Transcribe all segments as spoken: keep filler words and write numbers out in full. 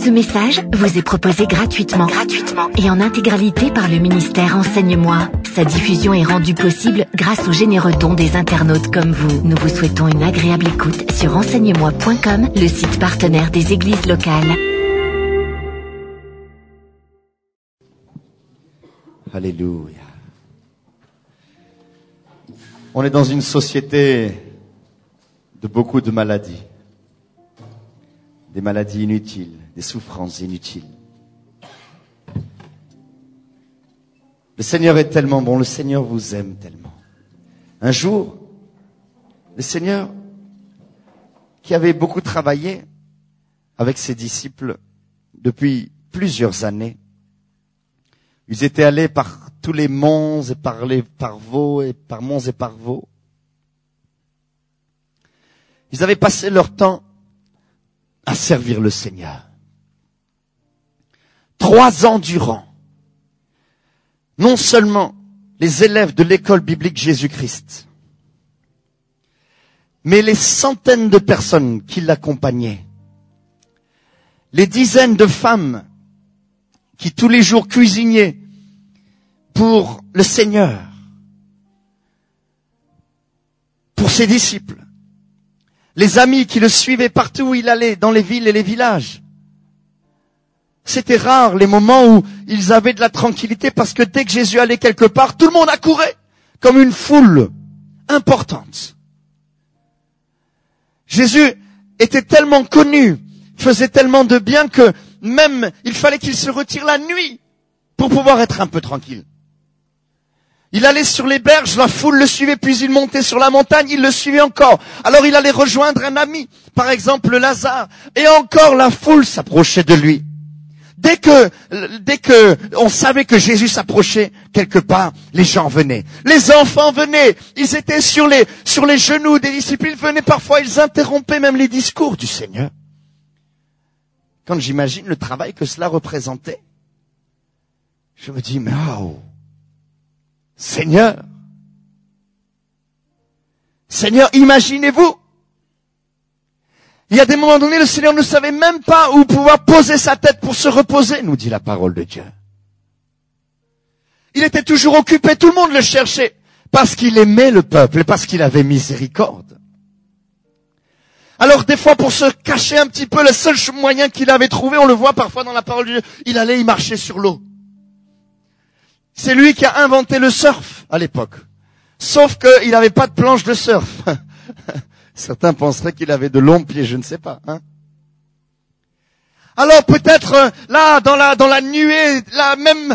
Ce message vous est proposé gratuitement, gratuitement et en intégralité par le ministère Enseigne-moi. Sa diffusion est rendue possible grâce aux généreux dons des internautes comme vous. Nous vous souhaitons une agréable écoute sur enseigne moi point com, le site partenaire des églises locales. Alléluia. On est dans une société de beaucoup de maladies. Des maladies inutiles, des souffrances inutiles. Le Seigneur est tellement bon, le Seigneur vous aime tellement. Un jour, le Seigneur, qui avait beaucoup travaillé avec ses disciples depuis plusieurs années, ils étaient allés par tous les monts et par les parveaux et par monts et parveaux. Ils avaient passé leur temps à servir le Seigneur. Trois ans durant, non seulement les élèves de l'école biblique Jésus-Christ, mais les centaines de personnes qui l'accompagnaient, les dizaines de femmes qui tous les jours cuisinaient pour le Seigneur, pour ses disciples, les amis qui le suivaient partout où il allait, dans les villes et les villages. C'était rare les moments où ils avaient de la tranquillité parce que dès que Jésus allait quelque part, tout le monde accourait comme une foule importante. Jésus était tellement connu, faisait tellement de bien que même il fallait qu'il se retire la nuit pour pouvoir être un peu tranquille. Il allait sur les berges, la foule le suivait, puis il montait sur la montagne, il le suivait encore. Alors il allait rejoindre un ami, par exemple Lazare, et encore la foule s'approchait de lui. Dès que, dès que on savait que Jésus s'approchait quelque part, les gens venaient. Les enfants venaient, ils étaient sur les, sur les genoux des disciples, ils venaient parfois, ils interrompaient même les discours du Seigneur. Quand j'imagine le travail que cela représentait, je me dis, mais oh, Seigneur, Seigneur, imaginez-vous, il y a des moments donnés, le Seigneur ne savait même pas où pouvoir poser sa tête pour se reposer, nous dit la parole de Dieu. Il était toujours occupé, tout le monde le cherchait, parce qu'il aimait le peuple et parce qu'il avait miséricorde. Alors des fois, pour se cacher un petit peu, le seul moyen qu'il avait trouvé, on le voit parfois dans la parole de Dieu, il allait y marcher sur l'eau. C'est lui qui a inventé le surf à l'époque. Sauf qu'il n'avait pas de planche de surf. Certains penseraient qu'il avait de longs pieds, je ne sais pas. Hein. Alors peut-être là, dans la dans la nuée, là même,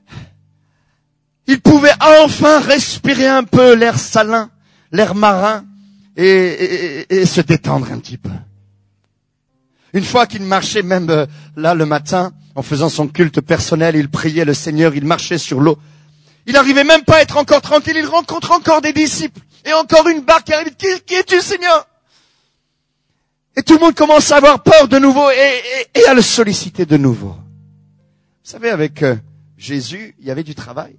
il pouvait enfin respirer un peu l'air salin, l'air marin, et, et, et se détendre un petit peu. Une fois qu'il marchait même euh, là le matin, en faisant son culte personnel, il priait le Seigneur, il marchait sur l'eau. Il n'arrivait même pas à être encore tranquille, il rencontre encore des disciples. Et encore une barque qui arrive. Qui, qui es-tu, Seigneur? Et tout le monde commence à avoir peur de nouveau et, et, et à le solliciter de nouveau. Vous savez, avec euh, Jésus, il y avait du travail.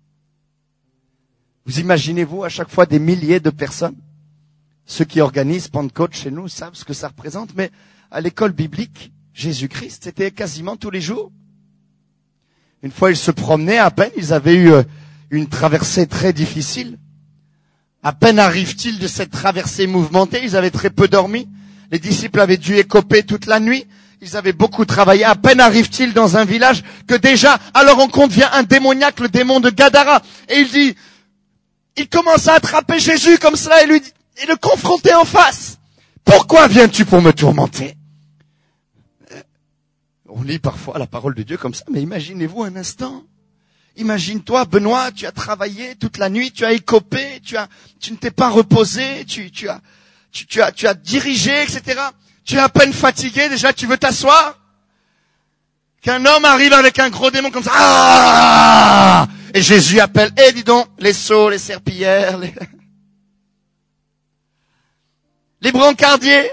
Vous imaginez-vous à chaque fois des milliers de personnes? Ceux qui organisent Pentecôte chez nous savent ce que ça représente, mais à l'école biblique, Jésus-Christ, c'était quasiment tous les jours. Une fois, ils se promenaient à peine, ils avaient eu une traversée très difficile. À peine arrivent-ils de cette traversée mouvementée, ils avaient très peu dormi. Les disciples avaient dû écoper toute la nuit. Ils avaient beaucoup travaillé. À peine arrivent-ils dans un village que déjà, à leur rencontre vient un démoniaque, le démon de Gadara. Et il dit, il commence à attraper Jésus comme cela et lui dit, et le confronter en face. Pourquoi viens-tu pour me tourmenter? On lit parfois la parole de Dieu comme ça, mais imaginez-vous un instant. Imagine-toi, Benoît, tu as travaillé toute la nuit, tu as écopé, tu as, tu ne t'es pas reposé, tu, tu as, tu, tu as, tu as dirigé, et cetera. Tu es à peine fatigué, déjà tu veux t'asseoir? Qu'un homme arrive avec un gros démon comme ça, ah! Et Jésus appelle, eh, dis donc, les seaux, les serpillères, les, les brancardiers.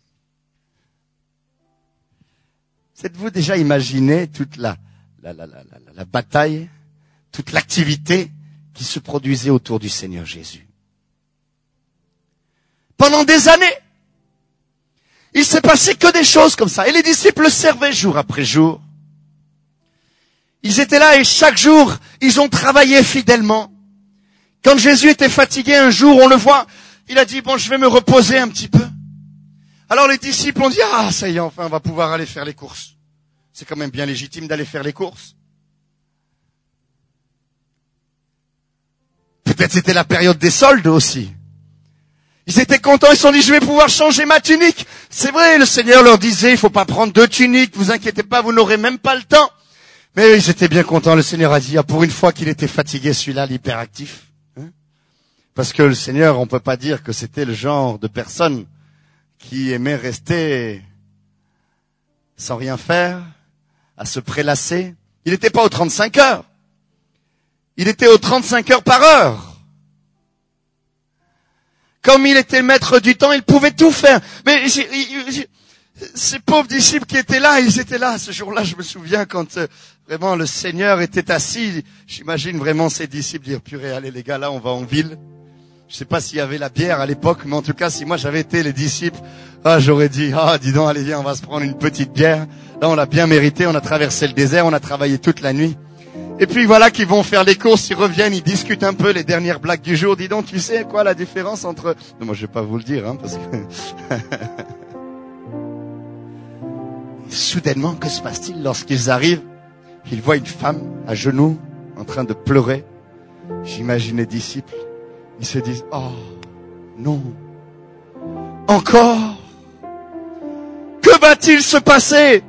Êtes-vous déjà imaginé toute la, la, la, la, la, la bataille, toute l'activité qui se produisait autour du Seigneur Jésus? Pendant des années, Il s'est passé que des choses comme ça. Et les disciples le servaient jour après jour. Ils étaient là et chaque jour, ils ont travaillé fidèlement. Quand Jésus était fatigué un jour, on le voit, il a dit, bon, je vais me reposer un petit peu. Alors les disciples ont dit, ah, ça y est, enfin, on va pouvoir aller faire les courses. C'est quand même bien légitime d'aller faire les courses. Peut-être c'était la période des soldes aussi. Ils étaient contents, ils se sont dit, je vais pouvoir changer ma tunique. C'est vrai, le Seigneur leur disait, il faut pas prendre deux tuniques, vous inquiétez pas, vous n'aurez même pas le temps. Mais ils étaient bien contents, le Seigneur a dit, ah, pour une fois qu'il était fatigué, celui-là, l'hyperactif. Hein? Parce que le Seigneur, on peut pas dire que c'était le genre de personne qui aimait rester sans rien faire, à se prélasser. Il n'était pas aux trente-cinq heures. Il était aux trente-cinq heures par heure. Comme il était maître du temps, il pouvait tout faire. Mais j'ai, j'ai, ces pauvres disciples qui étaient là, ils étaient là. Ce jour-là, je me souviens quand euh, vraiment le Seigneur était assis. J'imagine vraiment ces disciples dire, purée, allez les gars, là on va en ville. Je sais pas s'il y avait la bière à l'époque, mais en tout cas, si moi j'avais été les disciples, ah, j'aurais dit, ah, dis donc, allez viens, on va se prendre une petite bière. Là, on l'a bien mérité, on a traversé le désert, on a travaillé toute la nuit. Et puis voilà qu'ils vont faire les courses, ils reviennent, ils discutent un peu les dernières blagues du jour. Dis donc, tu sais quoi la différence entre... Non, moi je vais pas vous le dire, hein, parce que... Soudainement, que se passe-t-il lorsqu'ils arrivent? Ils voient une femme à genoux, en train de pleurer. J'imagine les disciples. Ils se disent, oh, non. Encore? Que va-t-il se passer?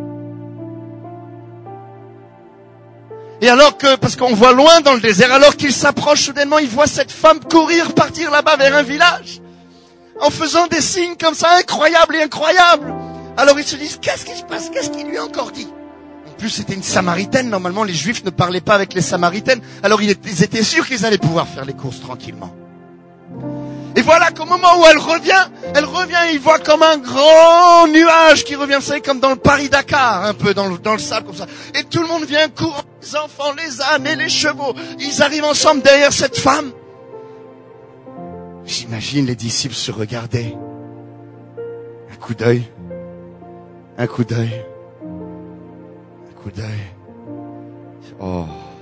Et alors que, parce qu'on voit loin dans le désert, alors qu'il s'approche soudainement, il voit cette femme courir, partir là-bas vers un village, en faisant des signes comme ça, incroyables et incroyables. Alors ils se disent, qu'est-ce qui se passe? Qu'est-ce qu'il lui a encore dit? En plus, c'était une Samaritaine. Normalement, les Juifs ne parlaient pas avec les Samaritaines. Alors ils étaient sûrs qu'ils allaient pouvoir faire les courses tranquillement. Et voilà qu'au moment où elle revient, elle revient et il voit comme un grand nuage qui revient, vous savez, comme dans le Paris-Dakar, un peu dans le, dans le sable comme ça. Et tout le monde vient courant, les enfants, les ânes et les chevaux. Ils arrivent ensemble derrière cette femme. J'imagine les disciples se regarder. Un coup d'œil. Un coup d'œil. Un coup d'œil. Oh.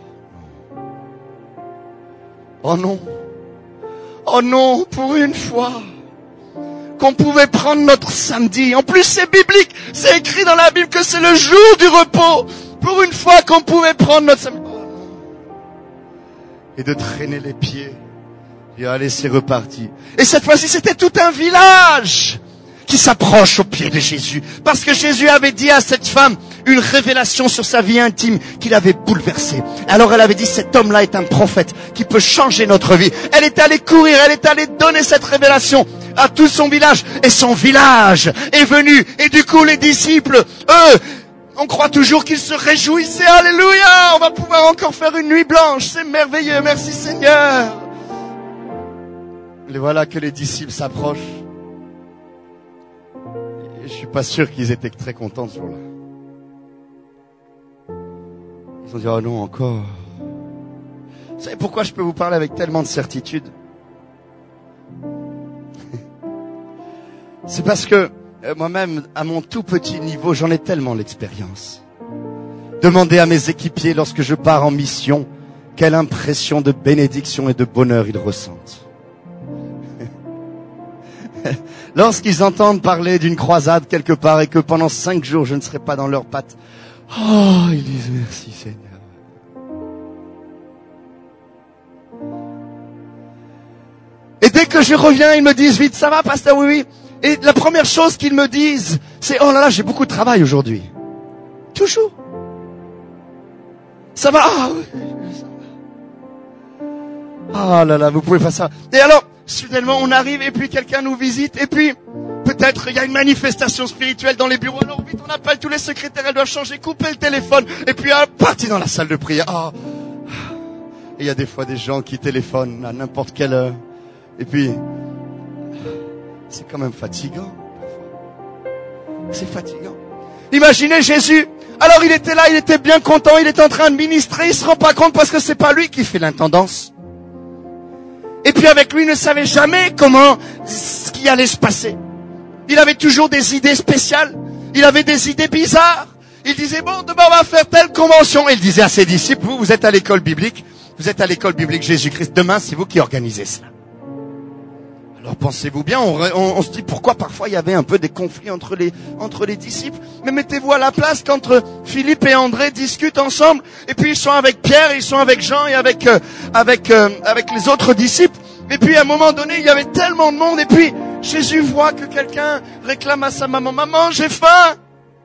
Oh non. Oh non, pour une fois, qu'on pouvait prendre notre samedi. En plus, c'est biblique. C'est écrit dans la Bible que c'est le jour du repos. Pour une fois qu'on pouvait prendre notre samedi. Oh non. Et de traîner les pieds. Et allez, c'est reparti. Et cette fois-ci, c'était tout un village qui s'approche au pied de Jésus. Parce que Jésus avait dit à cette femme une révélation sur sa vie intime qui l'avait bouleversée. Alors elle avait dit, cet homme-là est un prophète qui peut changer notre vie. Elle est allée courir, elle est allée donner cette révélation à tout son village. Et son village est venu. Et du coup, les disciples, eux, on croit toujours qu'ils se réjouissaient. Alléluia, on va pouvoir encore faire une nuit blanche. C'est merveilleux, merci Seigneur. Et voilà que les disciples s'approchent. Je suis pas sûr qu'ils étaient très contents ce jour-là. Ils ont dit, oh non, encore. Vous savez pourquoi je peux vous parler avec tellement de certitude? C'est parce que euh, moi-même, à mon tout petit niveau, j'en ai tellement l'expérience. Demandez à mes équipiers lorsque je pars en mission, quelle impression de bénédiction et de bonheur ils ressentent. Lorsqu'ils entendent parler d'une croisade quelque part et que pendant cinq jours je ne serai pas dans leurs pattes, oh, ils disent merci Seigneur. Et dès que je reviens, ils me disent vite, ça va pasteur, oui, oui. Et la première chose qu'ils me disent, c'est, oh là là, j'ai beaucoup de travail aujourd'hui. Toujours. Ça va, ah oui, ça va. Ah là là, vous pouvez faire ça. Et alors, soudainement, on arrive et puis quelqu'un nous visite et puis peut-être il y a une manifestation spirituelle dans les bureaux. Alors vite, on appelle tous les secrétaires, elles doivent changer, couper le téléphone et puis ah, partir dans la salle de prière. Ah. Et il y a des fois des gens qui téléphonent à n'importe quelle heure. Et puis, c'est quand même fatigant. C'est fatigant. Imaginez Jésus. Alors il était là, il était bien content, il était en train de ministrer, il se rend pas compte parce que c'est pas lui qui fait l'intendance. Et puis avec lui, il ne savait jamais comment, ce qui allait se passer. Il avait toujours des idées spéciales. Il avait des idées bizarres. Il disait, bon, demain on va faire telle convention. Et il disait à ses disciples, vous, vous êtes à l'école biblique. Vous êtes à l'école biblique Jésus-Christ. Demain, c'est vous qui organisez cela. Alors pensez-vous bien, on, on, on se dit pourquoi parfois il y avait un peu des conflits entre les, entre les disciples. Mais mettez-vous à la place qu'entre Philippe et André discutent ensemble. Et puis ils sont avec Pierre, ils sont avec Jean et avec, euh, avec, euh, avec les autres disciples. Et puis à un moment donné, il y avait tellement de monde. Et puis Jésus voit que quelqu'un réclame à sa maman, maman, j'ai faim.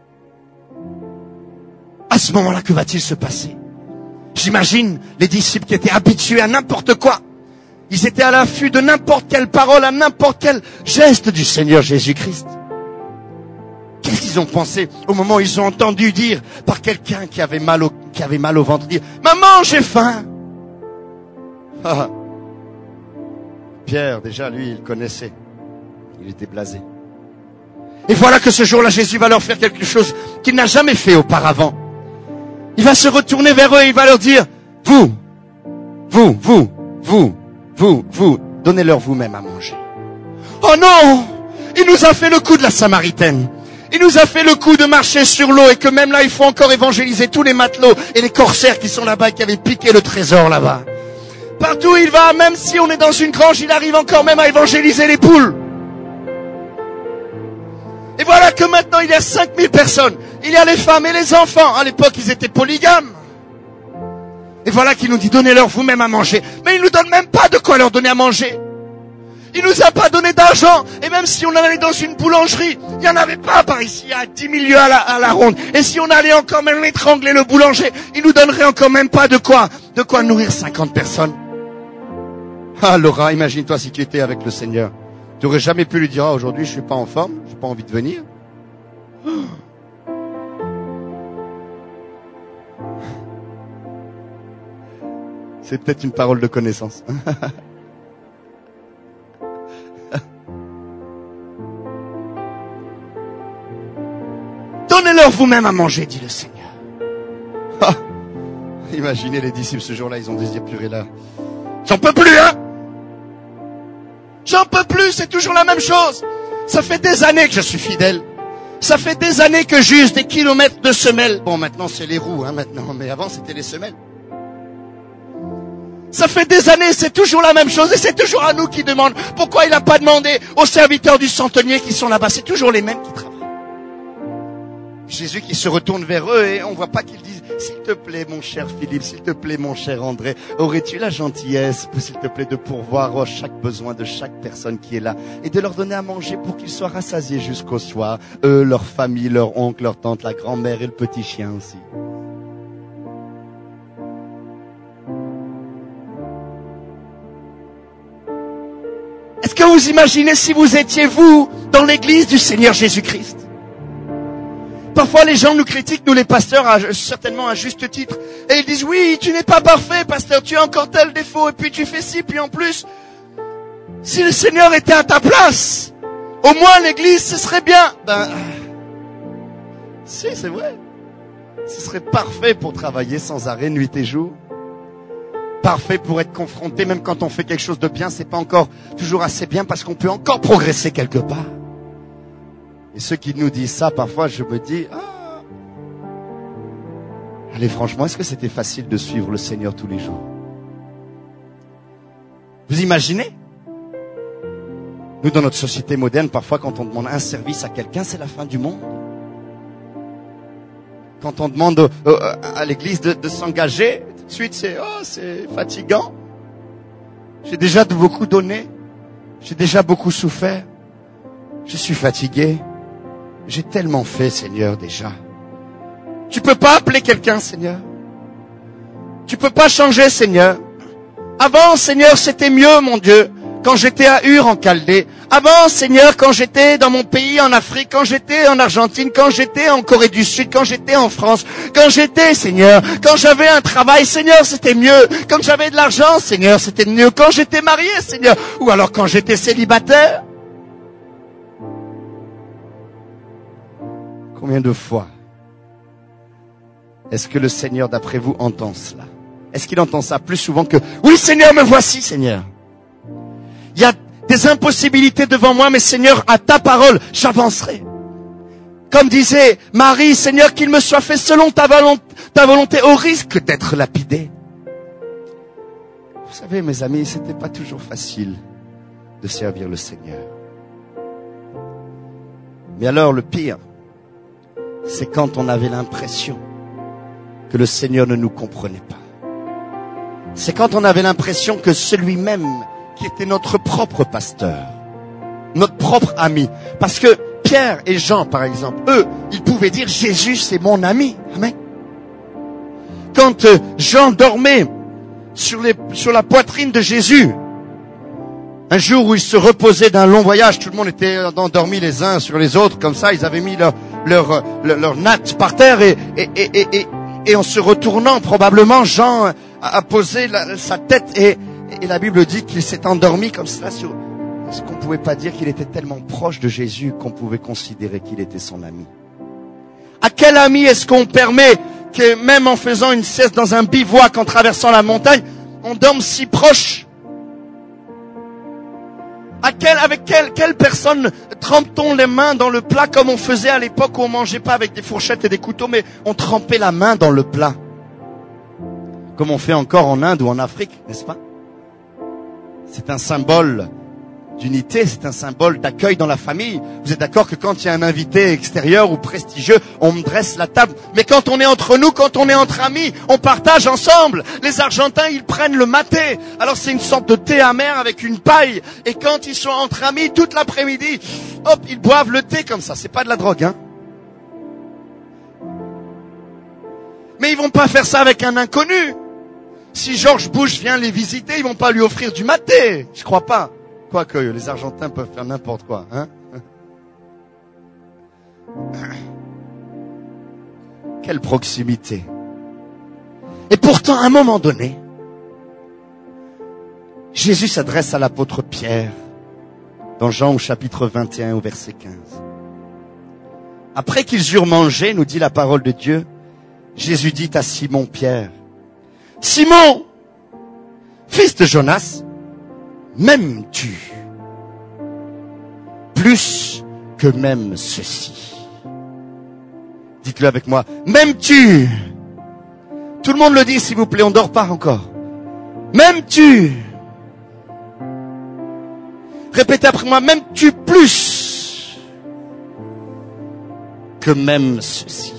À ce moment-là, que va-t-il se passer? J'imagine les disciples qui étaient habitués à n'importe quoi. Ils étaient à l'affût de n'importe quelle parole, à n'importe quel geste du Seigneur Jésus-Christ. Qu'est-ce qu'ils ont pensé au moment où ils ont entendu dire par quelqu'un qui avait mal au, qui avait mal au ventre, dire, maman, j'ai faim. Ah. Pierre, déjà, lui, il connaissait. Il était blasé. Et voilà que ce jour-là, Jésus va leur faire quelque chose qu'il n'a jamais fait auparavant. Il va se retourner vers eux et il va leur dire, vous, vous, vous, vous, vous, vous, donnez-leur vous-même à manger. Oh non! Il nous a fait le coup de la Samaritaine. Il nous a fait le coup de marcher sur l'eau et que même là, il faut encore évangéliser tous les matelots et les corsaires qui sont là-bas et qui avaient piqué le trésor là-bas. Partout où il va, même si on est dans une grange, il arrive encore même à évangéliser les poules. Et voilà que maintenant, il y a cinq mille personnes. Il y a les femmes et les enfants. À l'époque, ils étaient polygames. Et voilà qu'il nous dit, donnez-leur vous-même à manger. Mais il nous donne même pas de quoi leur donner à manger. Il nous a pas donné d'argent. Et même si on allait dans une boulangerie, il n'y en avait pas par ici, à dix mille lieues à la, à la ronde. Et si on allait encore même étrangler le boulanger, il nous donnerait encore même pas de quoi, de quoi nourrir cinquante personnes. Ah, Laura, imagine-toi si tu étais avec le Seigneur. Tu n'aurais jamais pu lui dire, ah, aujourd'hui je suis pas en forme, j'ai pas envie de venir. C'est peut-être une parole de connaissance. Donnez-leur vous-même à manger, dit le Seigneur. Ah, imaginez les disciples ce jour-là, ils ont dû se dire, purée là, j'en peux plus, hein. J'en peux plus, c'est toujours la même chose. Ça fait des années que je suis fidèle. Ça fait des années que j'use des kilomètres de semelles. Bon, maintenant c'est les roues, hein, maintenant, mais avant c'était les semelles. Ça fait des années, c'est toujours la même chose, et c'est toujours à nous qui demandent pourquoi il n'a pas demandé aux serviteurs du centenier qui sont là-bas. C'est toujours les mêmes qui travaillent. Jésus qui se retourne vers eux et on voit pas qu'ils disent, s'il te plaît mon cher Philippe, s'il te plaît mon cher André, aurais-tu la gentillesse, s'il te plaît, de pourvoir chaque besoin de chaque personne qui est là et de leur donner à manger pour qu'ils soient rassasiés jusqu'au soir, eux, leur famille, leur oncle, leur tante, la grand-mère et le petit chien aussi. Est-ce que vous imaginez si vous étiez vous dans l'église du Seigneur Jésus-Christ? Parfois, les gens nous critiquent, nous les pasteurs, à, certainement à juste titre. Et ils disent, oui, tu n'es pas parfait, pasteur, tu as encore tel défaut, et puis tu fais ci, puis en plus, si le Seigneur était à ta place, au moins l'église, ce serait bien. Ben, si, c'est vrai. Ce serait parfait pour travailler sans arrêt, nuit et jour. Parfait pour être confronté, même quand on fait quelque chose de bien, c'est pas encore toujours assez bien parce qu'on peut encore progresser quelque part. Et ceux qui nous disent ça, parfois, je me dis, ah, allez, franchement, est-ce que c'était facile de suivre le Seigneur tous les jours? Vous imaginez? Nous, dans notre société moderne, parfois, quand on demande un service à quelqu'un, c'est la fin du monde. Quand on demande euh, à l'église de, de s'engager, tout de suite, c'est, oh, c'est fatigant. J'ai déjà beaucoup donné. J'ai déjà beaucoup souffert. Je suis fatigué. J'ai tellement fait, Seigneur, déjà. Tu peux pas appeler quelqu'un, Seigneur. Tu peux pas changer, Seigneur. Avant, Seigneur, c'était mieux, mon Dieu, quand j'étais à Ur en Chaldée. Avant, Seigneur, quand j'étais dans mon pays en Afrique, quand j'étais en Argentine, quand j'étais en Corée du Sud, quand j'étais en France, quand j'étais, Seigneur, quand j'avais un travail, Seigneur, c'était mieux. Quand j'avais de l'argent, Seigneur, c'était mieux. Quand j'étais marié, Seigneur, ou alors quand j'étais célibataire. Combien de fois est-ce que le Seigneur, d'après vous, entend cela? Est-ce qu'il entend ça plus souvent que « Oui, Seigneur, me voici, Seigneur ». Il y a des impossibilités devant moi, mais Seigneur, à ta parole, j'avancerai. Comme disait Marie, Seigneur, qu'il me soit fait selon ta volonté, ta volonté au risque d'être lapidé. Vous savez, mes amis, c'était pas toujours facile de servir le Seigneur. Mais alors, le pire, c'est quand on avait l'impression que le Seigneur ne nous comprenait pas. C'est quand on avait l'impression que celui-même qui était notre propre pasteur, notre propre ami, parce que Pierre et Jean, par exemple, eux, ils pouvaient dire « Jésus, c'est mon ami ». Amen. Quand euh, Jean dormait sur, les, sur la poitrine de Jésus, un jour où il se reposait d'un long voyage, tout le monde était endormis les uns sur les autres, comme ça, ils avaient mis leur, leur, leur, leur natte par terre et, et, et, et, et, et en se retournant, probablement, Jean a, a posé la, sa tête et, et la Bible dit qu'il s'est endormi comme cela sur... Est-ce qu'on ne pouvait pas dire qu'il était tellement proche de Jésus qu'on pouvait considérer qu'il était son ami? À quel ami est-ce qu'on permet que même en faisant une sieste dans un bivouac, en traversant la montagne, on dorme si proche? À quel, avec quelle, quelle personne trempe-t-on les mains dans le plat comme on faisait à l'époque où on mangeait pas avec des fourchettes et des couteaux, mais on trempait la main dans le plat? Comme on fait encore en Inde ou en Afrique, n'est-ce pas? C'est un symbole d'unité, c'est un symbole d'accueil dans la famille. Vous êtes d'accord que quand il y a un invité extérieur ou prestigieux, on dresse la table. Mais quand on est entre nous, quand on est entre amis, on partage ensemble. Les Argentins, ils prennent le maté. Alors c'est une sorte de thé amer avec une paille. Et quand ils sont entre amis, toute l'après-midi, hop, ils boivent le thé comme ça. C'est pas de la drogue, hein. Mais ils vont pas faire ça avec un inconnu. Si George Bush vient les visiter, ils vont pas lui offrir du maté. Je crois pas. Quoique les Argentins peuvent faire n'importe quoi, hein. Quelle proximité. Et pourtant, à un moment donné, Jésus s'adresse à l'apôtre Pierre dans Jean au chapitre vingt et un au verset quinze. Après qu'ils eurent mangé, nous dit la parole de Dieu, Jésus dit à Simon Pierre, « Simon, fils de Jonas, m'aimes-tu plus que même ceci ?» Dites-le avec moi. M'aimes-tu? Tout le monde le dit, s'il vous plaît, on ne dort pas encore. M'aimes-tu? Répétez après moi. M'aimes-tu plus que même ceci?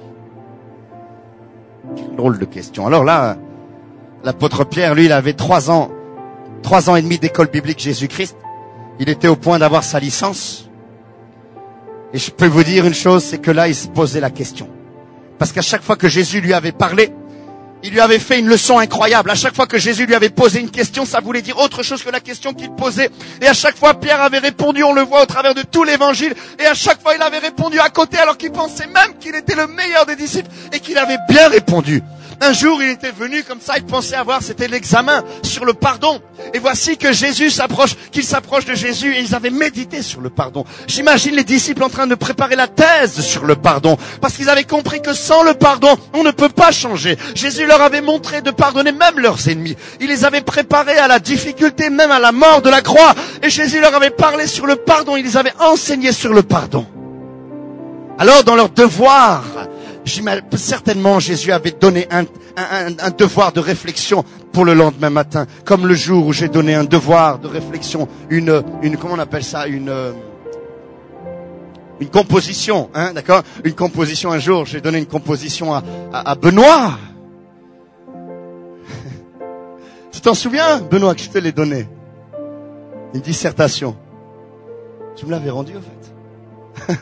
Quelle drôle de question. Alors là, l'apôtre Pierre, lui, il avait trois ans Trois ans et demi d'école biblique Jésus-Christ. Il était au point d'avoir sa licence. Et je peux vous dire une chose, c'est que là, il se posait la question. Parce qu'à chaque fois que Jésus lui avait parlé, il lui avait fait une leçon incroyable. À chaque fois que Jésus lui avait posé une question, ça voulait dire autre chose que la question qu'il posait. Et à chaque fois, Pierre avait répondu, on le voit au travers de tout l'évangile. Et à chaque fois, il avait répondu à côté, alors qu'il pensait même qu'il était le meilleur des disciples et qu'il avait bien répondu. Un jour, il était venu comme ça, il pensait avoir, c'était l'examen sur le pardon. Et voici que Jésus s'approche, qu'il s'approche de Jésus et ils avaient médité sur le pardon. J'imagine les disciples en train de préparer la thèse sur le pardon. Parce qu'ils avaient compris que sans le pardon, on ne peut pas changer. Jésus leur avait montré de pardonner même leurs ennemis. Il les avait préparés à la difficulté, même à la mort de la croix. Et Jésus leur avait parlé sur le pardon, il les avait enseignés sur le pardon. Alors, dans leur devoir, certainement Jésus avait donné un, un, un devoir de réflexion pour le lendemain matin, comme le jour où j'ai donné un devoir de réflexion, une, une comment on appelle ça, une, une composition, hein, d'accord, une composition. Un jour, j'ai donné une composition à, à, à Benoît. Tu t'en souviens, Benoît, que je te l'ai donné? Une dissertation. Tu me l'avais rendu, en fait.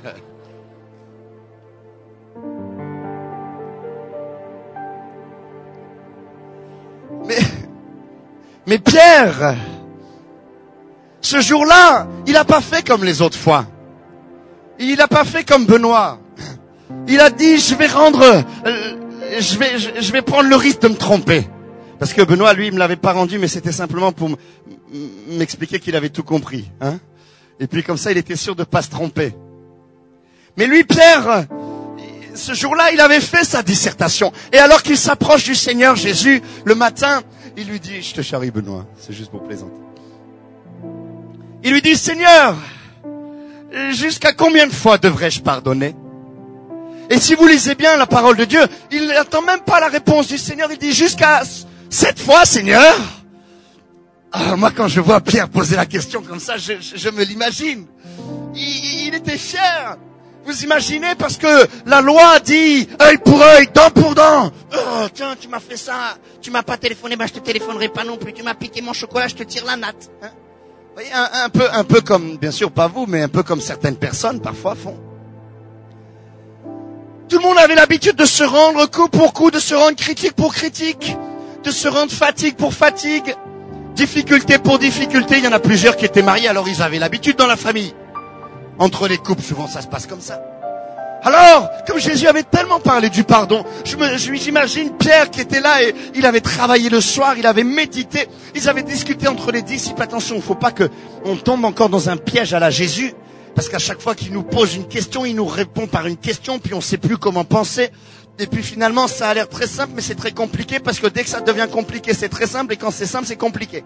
Mais, mais Pierre, ce jour-là, il n'a pas fait comme les autres fois. Il n'a pas fait comme Benoît. Il a dit, je vais rendre, euh, je vais, je, je vais prendre le risque de me tromper. Parce que Benoît, lui, il me l'avait pas rendu, mais c'était simplement pour m'expliquer qu'il avait tout compris, hein. Et puis comme ça, il était sûr de pas se tromper. Mais lui, Pierre, ce jour-là, il avait fait sa dissertation. Et alors qu'il s'approche du Seigneur Jésus, le matin, il lui dit, je te charrie Benoît, c'est juste pour plaisanter. Il lui dit, Seigneur, jusqu'à combien de fois devrais-je pardonner? Et si vous lisez bien la parole de Dieu, il n'attend même pas la réponse du Seigneur. Il dit, jusqu'à sept fois, Seigneur. Ah, moi, quand je vois Pierre poser la question comme ça, je, je, je me l'imagine. Il, il était fier. Vous imaginez, parce que la loi dit œil pour œil, dent pour dent. Oh, tiens, tu m'as fait ça, tu m'as pas téléphoné, bah je te téléphonerai pas non plus. Tu m'as piqué mon chocolat, je te tire la natte. Hein? Vous voyez, un, un peu, un peu comme, bien sûr pas vous, mais un peu comme certaines personnes parfois font. Tout le monde avait l'habitude de se rendre coup pour coup, de se rendre critique pour critique, de se rendre fatigue pour fatigue, difficulté pour difficulté. Il y en a plusieurs qui étaient mariés, alors ils avaient l'habitude dans la famille. Entre les couples, souvent, ça se passe comme ça. Alors, comme Jésus avait tellement parlé du pardon, je me, je, j'imagine Pierre qui était là et il avait travaillé le soir, il avait médité, ils avaient discuté entre les disciples. Attention, il ne faut pas que on tombe encore dans un piège à la Jésus, parce qu'à chaque fois qu'il nous pose une question, il nous répond par une question, puis on ne sait plus comment penser. Et puis finalement, ça a l'air très simple, mais c'est très compliqué, parce que dès que ça devient compliqué, c'est très simple, et quand c'est simple, c'est compliqué.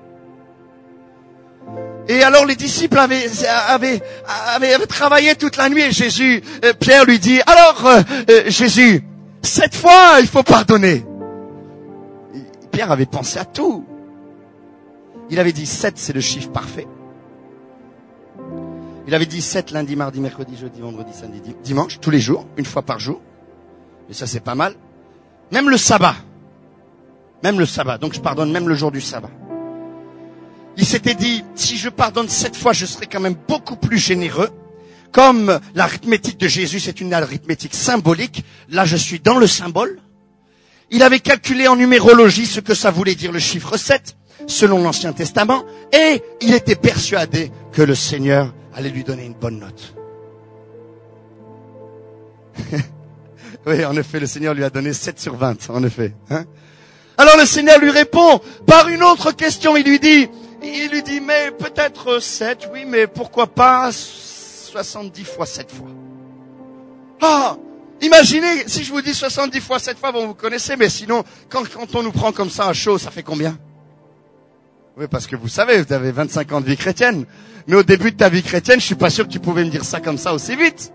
Et alors les disciples avaient, avaient, avaient, avaient travaillé toute la nuit et Jésus, euh, Pierre lui dit, alors euh, euh, Jésus, sept fois il faut pardonner. Et Pierre avait pensé à tout. Il avait dit sept, c'est le chiffre parfait. Il avait dit sept lundi, mardi, mercredi, jeudi, vendredi, samedi, dimanche, tous les jours, une fois par jour. Et ça c'est pas mal. Même le sabbat. Même le sabbat. Donc je pardonne même le jour du sabbat. Il s'était dit, si je pardonne sept fois, je serai quand même beaucoup plus généreux. Comme l'arithmétique de Jésus, c'est une arithmétique symbolique. Là, je suis dans le symbole. Il avait calculé en numérologie ce que ça voulait dire le chiffre sept, selon l'Ancien Testament. Et il était persuadé que le Seigneur allait lui donner une bonne note. Oui, en effet, le Seigneur lui a donné sept sur vingt, en effet. Hein? Alors le Seigneur lui répond par une autre question. Il lui dit... Il lui dit, mais peut-être sept, oui, mais pourquoi pas soixante-dix fois sept fois. Ah, imaginez, si je vous dis soixante-dix fois sept fois, bon, vous connaissez, mais sinon, quand, quand on nous prend comme ça à chaud, ça fait combien? Oui, parce que vous savez, vous avez vingt-cinq ans de vie chrétienne. Mais au début de ta vie chrétienne, je suis pas sûr que tu pouvais me dire ça comme ça aussi vite.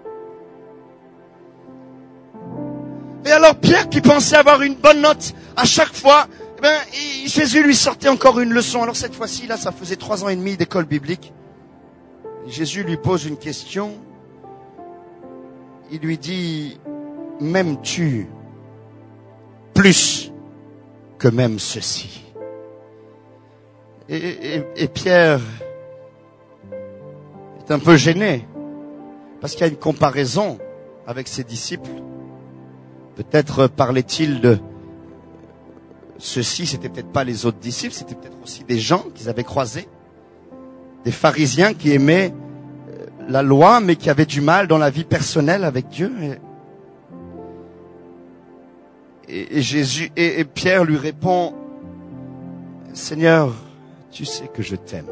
Et alors Pierre, qui pensait avoir une bonne note à chaque fois, eh ben, Jésus lui sortait encore une leçon. Alors cette fois-ci, là, ça faisait trois ans et demi d'école biblique. Jésus lui pose une question. Il lui dit, m'aimes-tu plus que même ceci? Et, et, et Pierre est un peu gêné, parce qu'il y a une comparaison avec ses disciples. Peut-être parlait-il de ceux-ci, c'était peut-être pas les autres disciples, c'était peut-être aussi des gens qu'ils avaient croisés, des pharisiens qui aimaient la loi, mais qui avaient du mal dans la vie personnelle avec Dieu. Et, et, et Jésus, et, et Pierre lui répond, Seigneur, tu sais que je t'aime.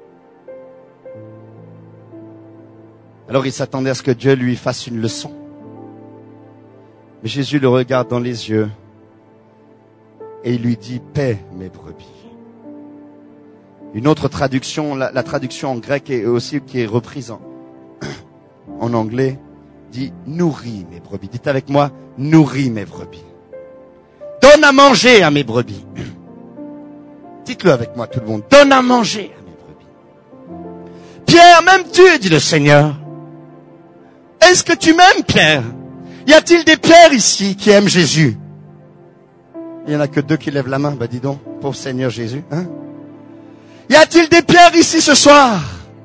Alors il s'attendait à ce que Dieu lui fasse une leçon. Mais Jésus le regarde dans les yeux. Et il lui dit, paie mes brebis. Une autre traduction, la, la traduction en grec est aussi qui est reprise en, en anglais, dit, nourris mes brebis. Dites avec moi, nourris mes brebis. Donne à manger à mes brebis. Dites-le avec moi tout le monde, donne à manger à mes brebis. Pierre, m'aimes-tu, dit le Seigneur? Est-ce que tu m'aimes, Pierre? Y a-t-il des Pierres ici qui aiment Jésus? Il n'y en a que deux qui lèvent la main. Bah dis donc, pauvre Seigneur Jésus. Hein? Y a-t-il des Pierres ici ce soir?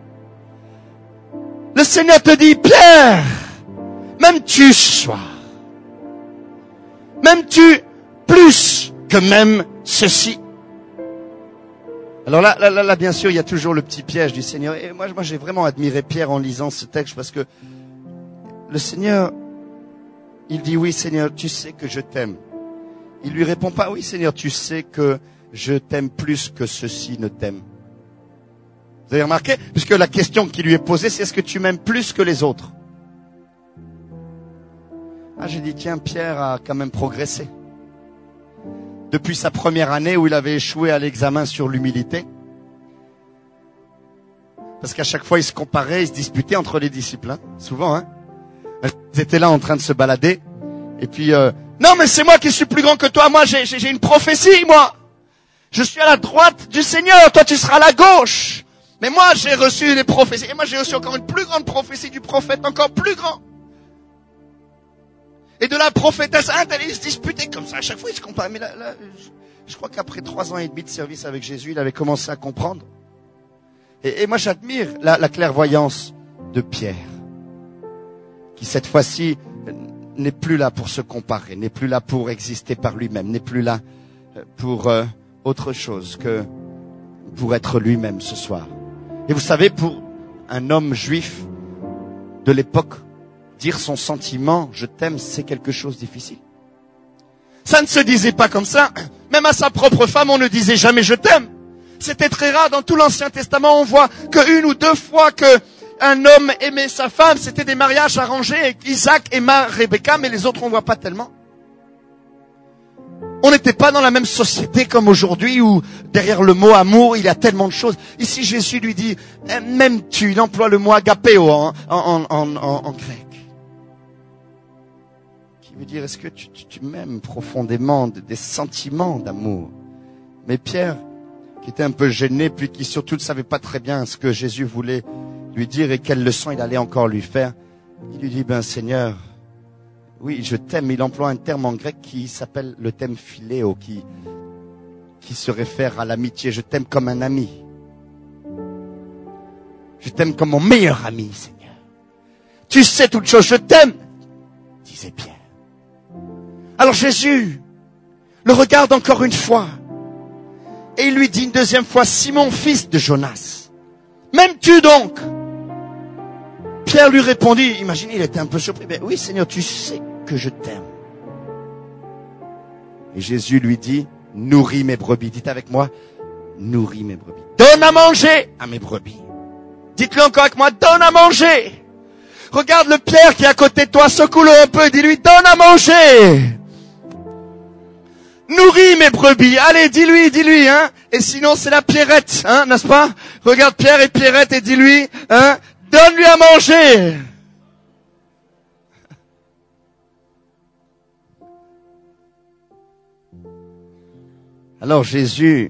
Le Seigneur te dit, Pierre, m'aimes-tu ce soir? M'aimes-tu plus que même ceci? Alors là, là, là, là, bien sûr, il y a toujours le petit piège du Seigneur. Et moi, moi, j'ai vraiment admiré Pierre en lisant ce texte, parce que le Seigneur, il dit, oui Seigneur, tu sais que je t'aime. Il lui répond pas, oui Seigneur, tu sais que je t'aime plus que ceci ne t'aime. Vous avez remarqué? Puisque la question qui lui est posée, c'est est-ce que tu m'aimes plus que les autres? Ah, j'ai dit, tiens, Pierre a quand même progressé. Depuis sa première année où il avait échoué à l'examen sur l'humilité. Parce qu'à chaque fois, ils se comparaient, ils se disputaient entre les disciples, hein, souvent. Hein. Ils étaient là en train de se balader. Et puis, euh, non, mais c'est moi qui suis plus grand que toi. Moi, j'ai, j'ai, j'ai une prophétie, moi. Je suis à la droite du Seigneur. Toi, tu seras à la gauche. Mais moi, j'ai reçu les prophéties. Et moi, j'ai reçu encore une plus grande prophétie du prophète, encore plus grand. Et de la prophétesse, hein, ils se disputaient comme ça. À chaque fois, ils se comparaient. Mais là, là je, je crois qu'après trois ans et demi de service avec Jésus, il avait commencé à comprendre. Et, et moi, j'admire la, la clairvoyance de Pierre, qui cette fois-ci n'est plus là pour se comparer, n'est plus là pour exister par lui-même, n'est plus là pour euh, autre chose que pour être lui-même ce soir. Et vous savez, pour un homme juif de l'époque, dire son sentiment, je t'aime, c'est quelque chose de difficile. Ça ne se disait pas comme ça. Même à sa propre femme, on ne disait jamais je t'aime. C'était très rare. Dans tout l'Ancien Testament, on voit qu'une ou deux fois que un homme aimait sa femme, c'était des mariages arrangés. Isaac aima Rebecca, mais les autres, on ne voit pas tellement. On n'était pas dans la même société comme aujourd'hui où derrière le mot amour, il y a tellement de choses. Ici, Jésus lui dit, m'aimes-tu? Il emploie le mot agapéo en, en, en, en, en grec. Qui veut dire, est-ce que tu, tu, tu m'aimes profondément, de, des sentiments d'amour? Mais Pierre, qui était un peu gêné, puis qui surtout ne savait pas très bien ce que Jésus voulait lui dire et quelle leçon il allait encore lui faire, il lui dit, ben Seigneur, oui, je t'aime. Il emploie un terme en grec qui s'appelle le terme philéo, qui, qui se réfère à l'amitié. Je t'aime comme un ami. Je t'aime comme mon meilleur ami, Seigneur. Tu sais toute chose, je t'aime, disait Pierre. Alors Jésus le regarde encore une fois et il lui dit une deuxième fois, Simon, fils de Jonas, m'aimes-tu donc? Pierre lui répondit, imaginez, il était un peu surpris, mais oui Seigneur, tu sais que je t'aime. Et Jésus lui dit, nourris mes brebis. Dites avec moi, nourris mes brebis. Donne à manger à mes brebis. Dites-le encore avec moi, donne à manger. Regarde le Pierre qui est à côté de toi, secoue-le un peu et dis-lui, donne à manger. Nourris mes brebis. Allez, dis-lui, dis-lui, hein. Et sinon, c'est la Pierrette, hein, n'est-ce pas? Regarde Pierre et Pierrette et dis-lui, hein, donne-lui à manger. Alors Jésus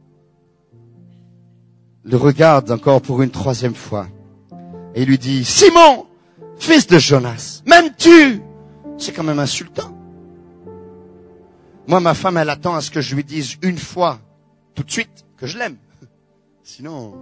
le regarde encore pour une troisième fois et il lui dit, Simon, fils de Jonas, m'aimes-tu? C'est quand même insultant. Moi, ma femme, elle attend à ce que je lui dise une fois, tout de suite, que je l'aime. Sinon...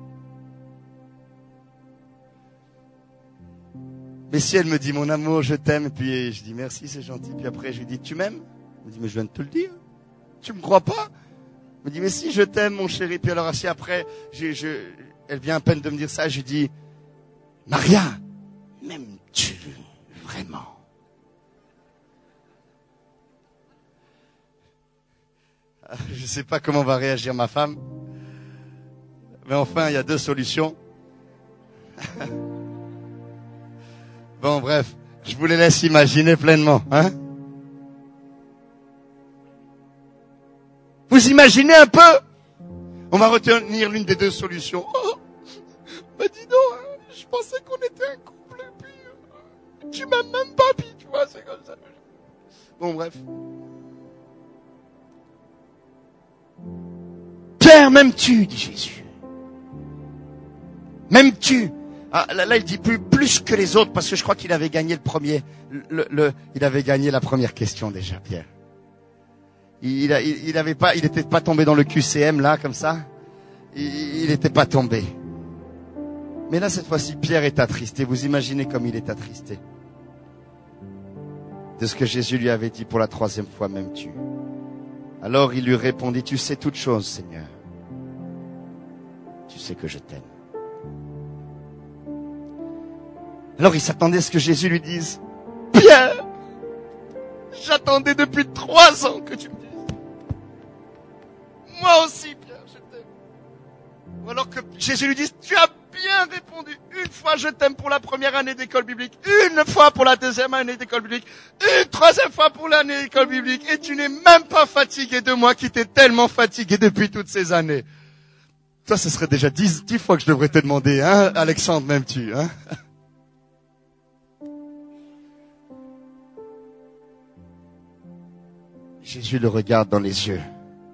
Mais si elle me dit, mon amour, je t'aime, et puis je dis merci, c'est gentil, puis après je lui dis, tu m'aimes? Elle me dit, mais je viens de te le dire. Tu me crois pas? Elle me dit, mais si, je t'aime, mon chéri. Puis alors, assis après, je, je, elle vient à peine de me dire ça, je lui dis, Maria, m'aimes-tu vraiment? Je sais pas comment va réagir ma femme. Mais enfin, il y a deux solutions. Bon, bref, je vous les laisse imaginer pleinement, hein? Vous imaginez un peu? On va retenir l'une des deux solutions. Oh, bah dis donc, hein, je pensais qu'on était un couple, et puis euh, tu m'aimes même pas, puis tu vois, c'est comme ça. Bon, bref. Pierre, m'aimes-tu, dit Jésus. M'aimes-tu? Ah, là, là, il dit plus, plus que les autres, parce que je crois qu'il avait gagné le premier, le, le, il avait gagné la première question déjà, Pierre. Il, il, il avait pas, il était pas tombé dans le Q C M, là, comme ça. Il, il était pas tombé. Mais là, cette fois-ci, Pierre est attristé. Vous imaginez comme il est attristé de ce que Jésus lui avait dit pour la troisième fois, m'aimes-tu? Alors il lui répondit, tu sais toutes choses, Seigneur. Tu sais que je t'aime. Alors il s'attendait à ce que Jésus lui dise, Pierre, j'attendais depuis trois ans que tu me dises. Moi aussi, Pierre, je t'aime. Ou alors que Jésus lui dise, tu as bien répondu. Une fois, je t'aime pour la première année d'école biblique. Une fois pour la deuxième année d'école biblique. Une troisième fois pour l'année d'école biblique. Et tu n'es même pas fatigué de moi qui t'ai tellement fatigué depuis toutes ces années. Toi, ce serait déjà dix, dix fois que je devrais te demander, hein, Alexandre, m'aimes-tu, hein? Jésus le regarde dans les yeux.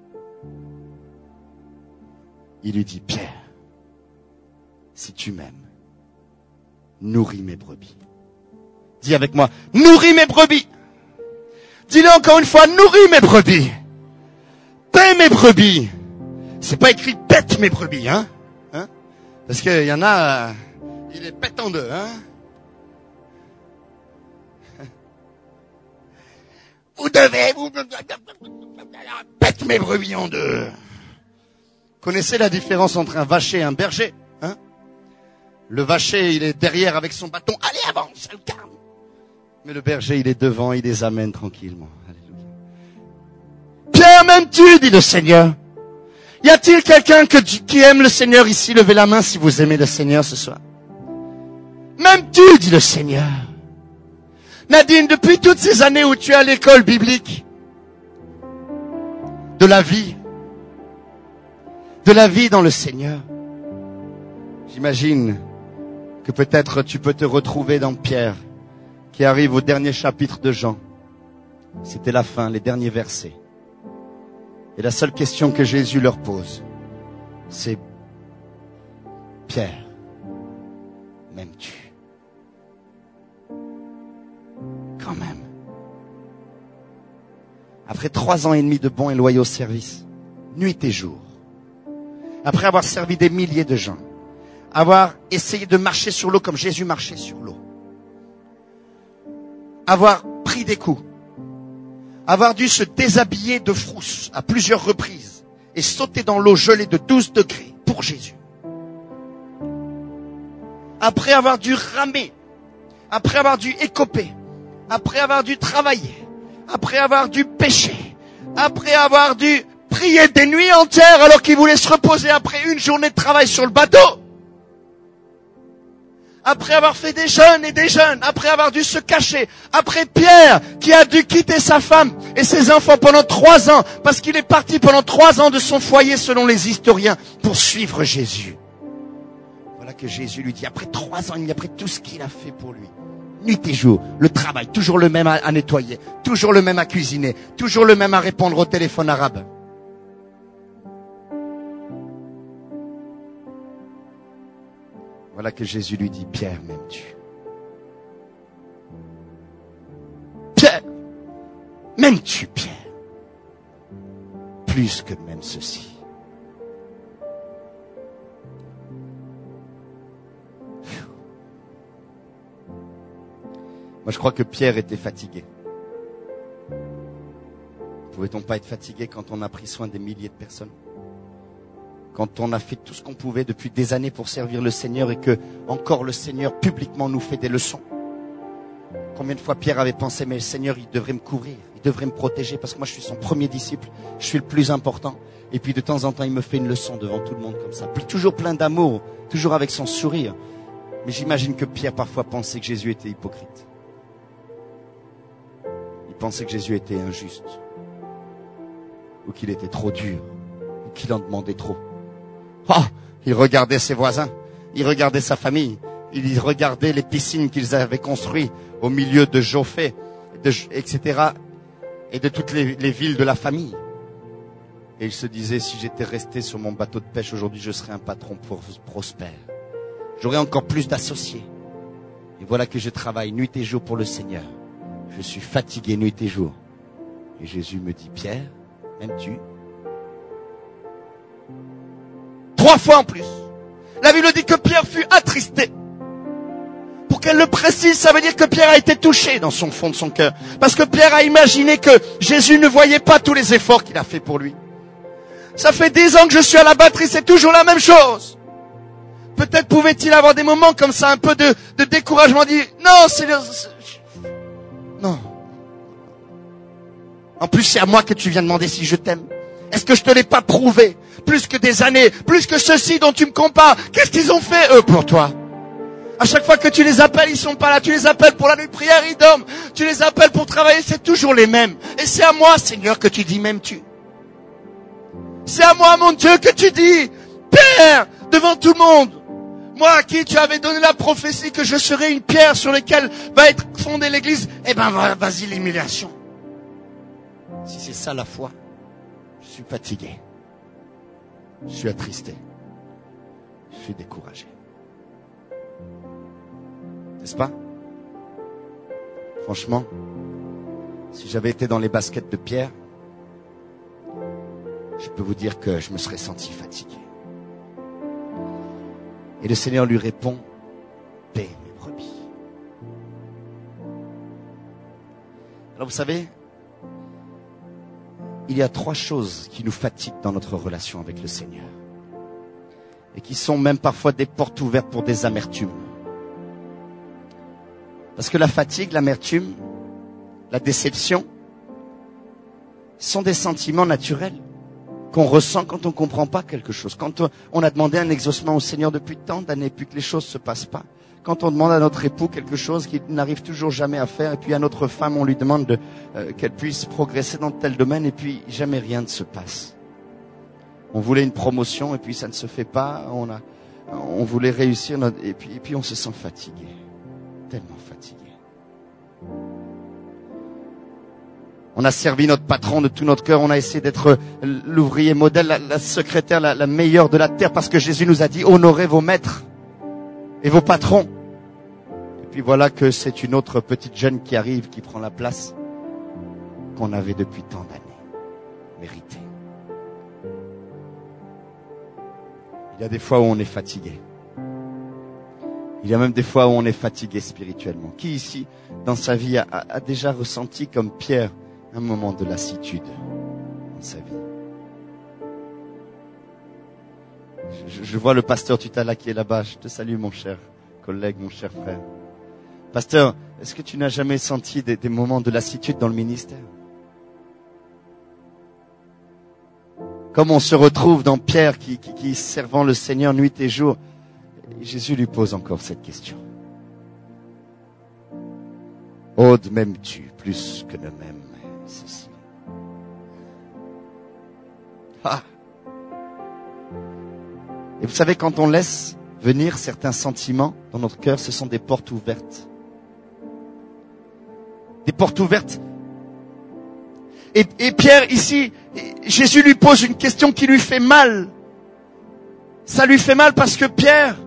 Il lui dit, Pierre, si tu m'aimes, nourris mes brebis. Dis avec moi, nourris mes brebis. Dis-le encore une fois, nourris mes brebis. Paie mes brebis. C'est pas écrit pète mes brebis, hein, hein? Parce qu'il y en a, euh, il est pète en deux, hein. Vous devez, vous, pète mes brebis en deux. Connaissez la différence entre un vacher et un berger, hein? Le vacher, il est derrière avec son bâton. Allez, avance, le calme. Mais le berger, il est devant, il les amène tranquillement. Alléluia. Pierre, m'aimes-tu, dit le Seigneur. Y a-t-il quelqu'un que, qui aime le Seigneur ici? Levez la main si vous aimez le Seigneur ce soir. M'aimes-tu, dit le Seigneur. Nadine, depuis toutes ces années où tu es à l'école biblique, de la vie, de la vie dans le Seigneur, j'imagine que peut-être tu peux te retrouver dans Pierre, qui arrive au dernier chapitre de Jean. C'était la fin, les derniers versets. Et la seule question que Jésus leur pose, c'est « Pierre, m'aimes-tu » Quand même. Après trois ans et demi de bons et loyaux services, nuit et jour, après avoir servi des milliers de gens, avoir essayé de marcher sur l'eau comme Jésus marchait sur l'eau, avoir pris des coups, avoir dû se déshabiller de frousse à plusieurs reprises et sauter dans l'eau gelée de douze degrés pour Jésus. Après avoir dû ramer, après avoir dû écoper, après avoir dû travailler, après avoir dû pêcher, après avoir dû prier des nuits entières alors qu'il voulait se reposer après une journée de travail sur le bateau, après avoir fait des jeûnes et des jeûnes, après avoir dû se cacher, après Pierre qui a dû quitter sa femme et ses enfants pendant trois ans parce qu'il est parti pendant trois ans de son foyer selon les historiens pour suivre Jésus. Voilà que Jésus lui dit, après trois ans et demi, après tout ce qu'il a fait pour lui, nuit et jour, le travail, toujours le même à, à nettoyer, toujours le même à cuisiner, toujours le même à répondre au téléphone arabe. Voilà que Jésus lui dit, Pierre, m'aimes-tu? Pierre, m'aimes-tu, Pierre? Plus que même ceci. Moi, je crois que Pierre était fatigué. Pouvait-on pas être fatigué quand on a pris soin des milliers de personnes? Quand on a fait tout ce qu'on pouvait depuis des années pour servir le Seigneur et que encore le Seigneur publiquement nous fait des leçons? Combien de fois Pierre avait pensé, mais le Seigneur, il devrait me couvrir, il devrait me protéger parce que moi je suis son premier disciple, je suis le plus important. Et puis de temps en temps, il me fait une leçon devant tout le monde comme ça. Toujours plein d'amour, toujours avec son sourire. Mais j'imagine que Pierre parfois pensait que Jésus était hypocrite. Il pensait que Jésus était injuste. Ou qu'il était trop dur. Ou qu'il en demandait trop. Oh, il regardait ses voisins, il regardait sa famille, il regardait les piscines qu'ils avaient construites au milieu de Jophé, de, et cetera, et de toutes les, les villes de la famille. Et il se disait, si j'étais resté sur mon bateau de pêche aujourd'hui, je serais un patron prospère. J'aurais encore plus d'associés. Et voilà que je travaille nuit et jour pour le Seigneur. Je suis fatigué nuit et jour. Et Jésus me dit, Pierre, m'aimes-tu? Trois fois en plus. La Bible dit que Pierre fut attristé. Pour qu'elle le précise, ça veut dire que Pierre a été touché dans son fond de son cœur. Parce que Pierre a imaginé que Jésus ne voyait pas tous les efforts qu'il a fait pour lui. Ça fait dix ans que je suis à la batterie, c'est toujours la même chose. Peut-être pouvait-il avoir des moments comme ça, un peu de, de découragement, dire non, c'est, c'est non. En plus, c'est à moi que tu viens demander si je t'aime. Est-ce que je te l'ai pas prouvé? Plus que des années, plus que ceux-ci dont tu me compares. Qu'est-ce qu'ils ont fait, eux, pour toi? À chaque fois que tu les appelles, ils sont pas là. Tu les appelles pour la nuit de prière, ils dorment. Tu les appelles pour travailler, c'est toujours les mêmes. Et c'est à moi, Seigneur, que tu dis, m'aimes-tu? C'est à moi, mon Dieu, que tu dis, Pierre, devant tout le monde, moi à qui tu avais donné la prophétie que je serais une pierre sur laquelle va être fondée l'église, eh ben vas-y l'humiliation. Si c'est ça la foi, je suis fatigué. Je suis attristé. Je suis découragé. N'est-ce pas? Franchement, si j'avais été dans les baskets de Pierre, je peux vous dire que je me serais senti fatigué. Et le Seigneur lui répond, paix mes brebis. Alors vous savez, il y a trois choses qui nous fatiguent dans notre relation avec le Seigneur. Et qui sont même parfois des portes ouvertes pour des amertumes. Parce que la fatigue, l'amertume, la déception, sont des sentiments naturels qu'on ressent quand on ne comprend pas quelque chose. Quand on a demandé un exaucement au Seigneur depuis tant d'années, puis que les choses ne se passent pas. Quand on demande à notre époux quelque chose qu'il n'arrive toujours jamais à faire, et puis à notre femme, on lui demande de, euh, qu'elle puisse progresser dans tel domaine, et puis jamais rien ne se passe. On voulait une promotion, et puis ça ne se fait pas. On a, on voulait réussir, notre, et puis, et puis on se sent fatigué. Tellement fatigué. On a servi notre patron de tout notre cœur. On a essayé d'être l'ouvrier modèle, la, la secrétaire, la, la meilleure de la terre, parce que Jésus nous a dit, honorez vos maîtres et vos patrons. Et puis voilà que c'est une autre petite jeune qui arrive, qui prend la place qu'on avait depuis tant d'années méritée. Il y a des fois où on est fatigué. Il y a même des fois où on est fatigué spirituellement. Qui ici, dans sa vie, a, a déjà ressenti comme Pierre un moment de lassitude dans sa vie? Je, je vois le pasteur Tutala qui est là-bas. Je te salue, mon cher collègue, mon cher frère. Pasteur, est-ce que tu n'as jamais senti des, des moments de lassitude dans le ministère? Comme on se retrouve dans Pierre qui, qui, qui servant le Seigneur nuit et jour. Jésus lui pose encore cette question. Aude m'aimes-tu plus que ne m'aime Cécile? Ah. Et vous savez, quand on laisse venir certains sentiments dans notre cœur, ce sont des portes ouvertes. Des portes ouvertes. Et, et Pierre, ici, Jésus lui pose une question qui lui fait mal. Ça lui fait mal parce que Pierre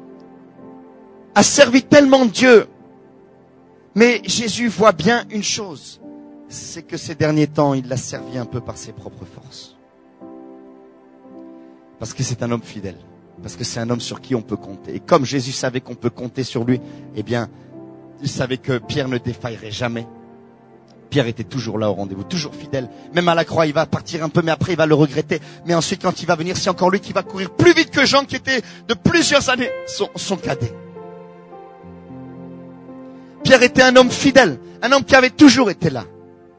a servi tellement Dieu. Mais Jésus voit bien une chose, c'est que ces derniers temps, il l'a servi un peu par ses propres forces. Parce que c'est un homme fidèle. Parce que c'est un homme sur qui on peut compter. Et comme Jésus savait qu'on peut compter sur lui, eh bien, il savait que Pierre ne défaillerait jamais. Pierre était toujours là au rendez-vous, toujours fidèle. Même à la croix, il va partir un peu, mais après, il va le regretter. Mais ensuite, quand il va venir, c'est encore lui qui va courir plus vite que Jean, qui était de plusieurs années son, son cadet. Pierre était un homme fidèle, un homme qui avait toujours été là.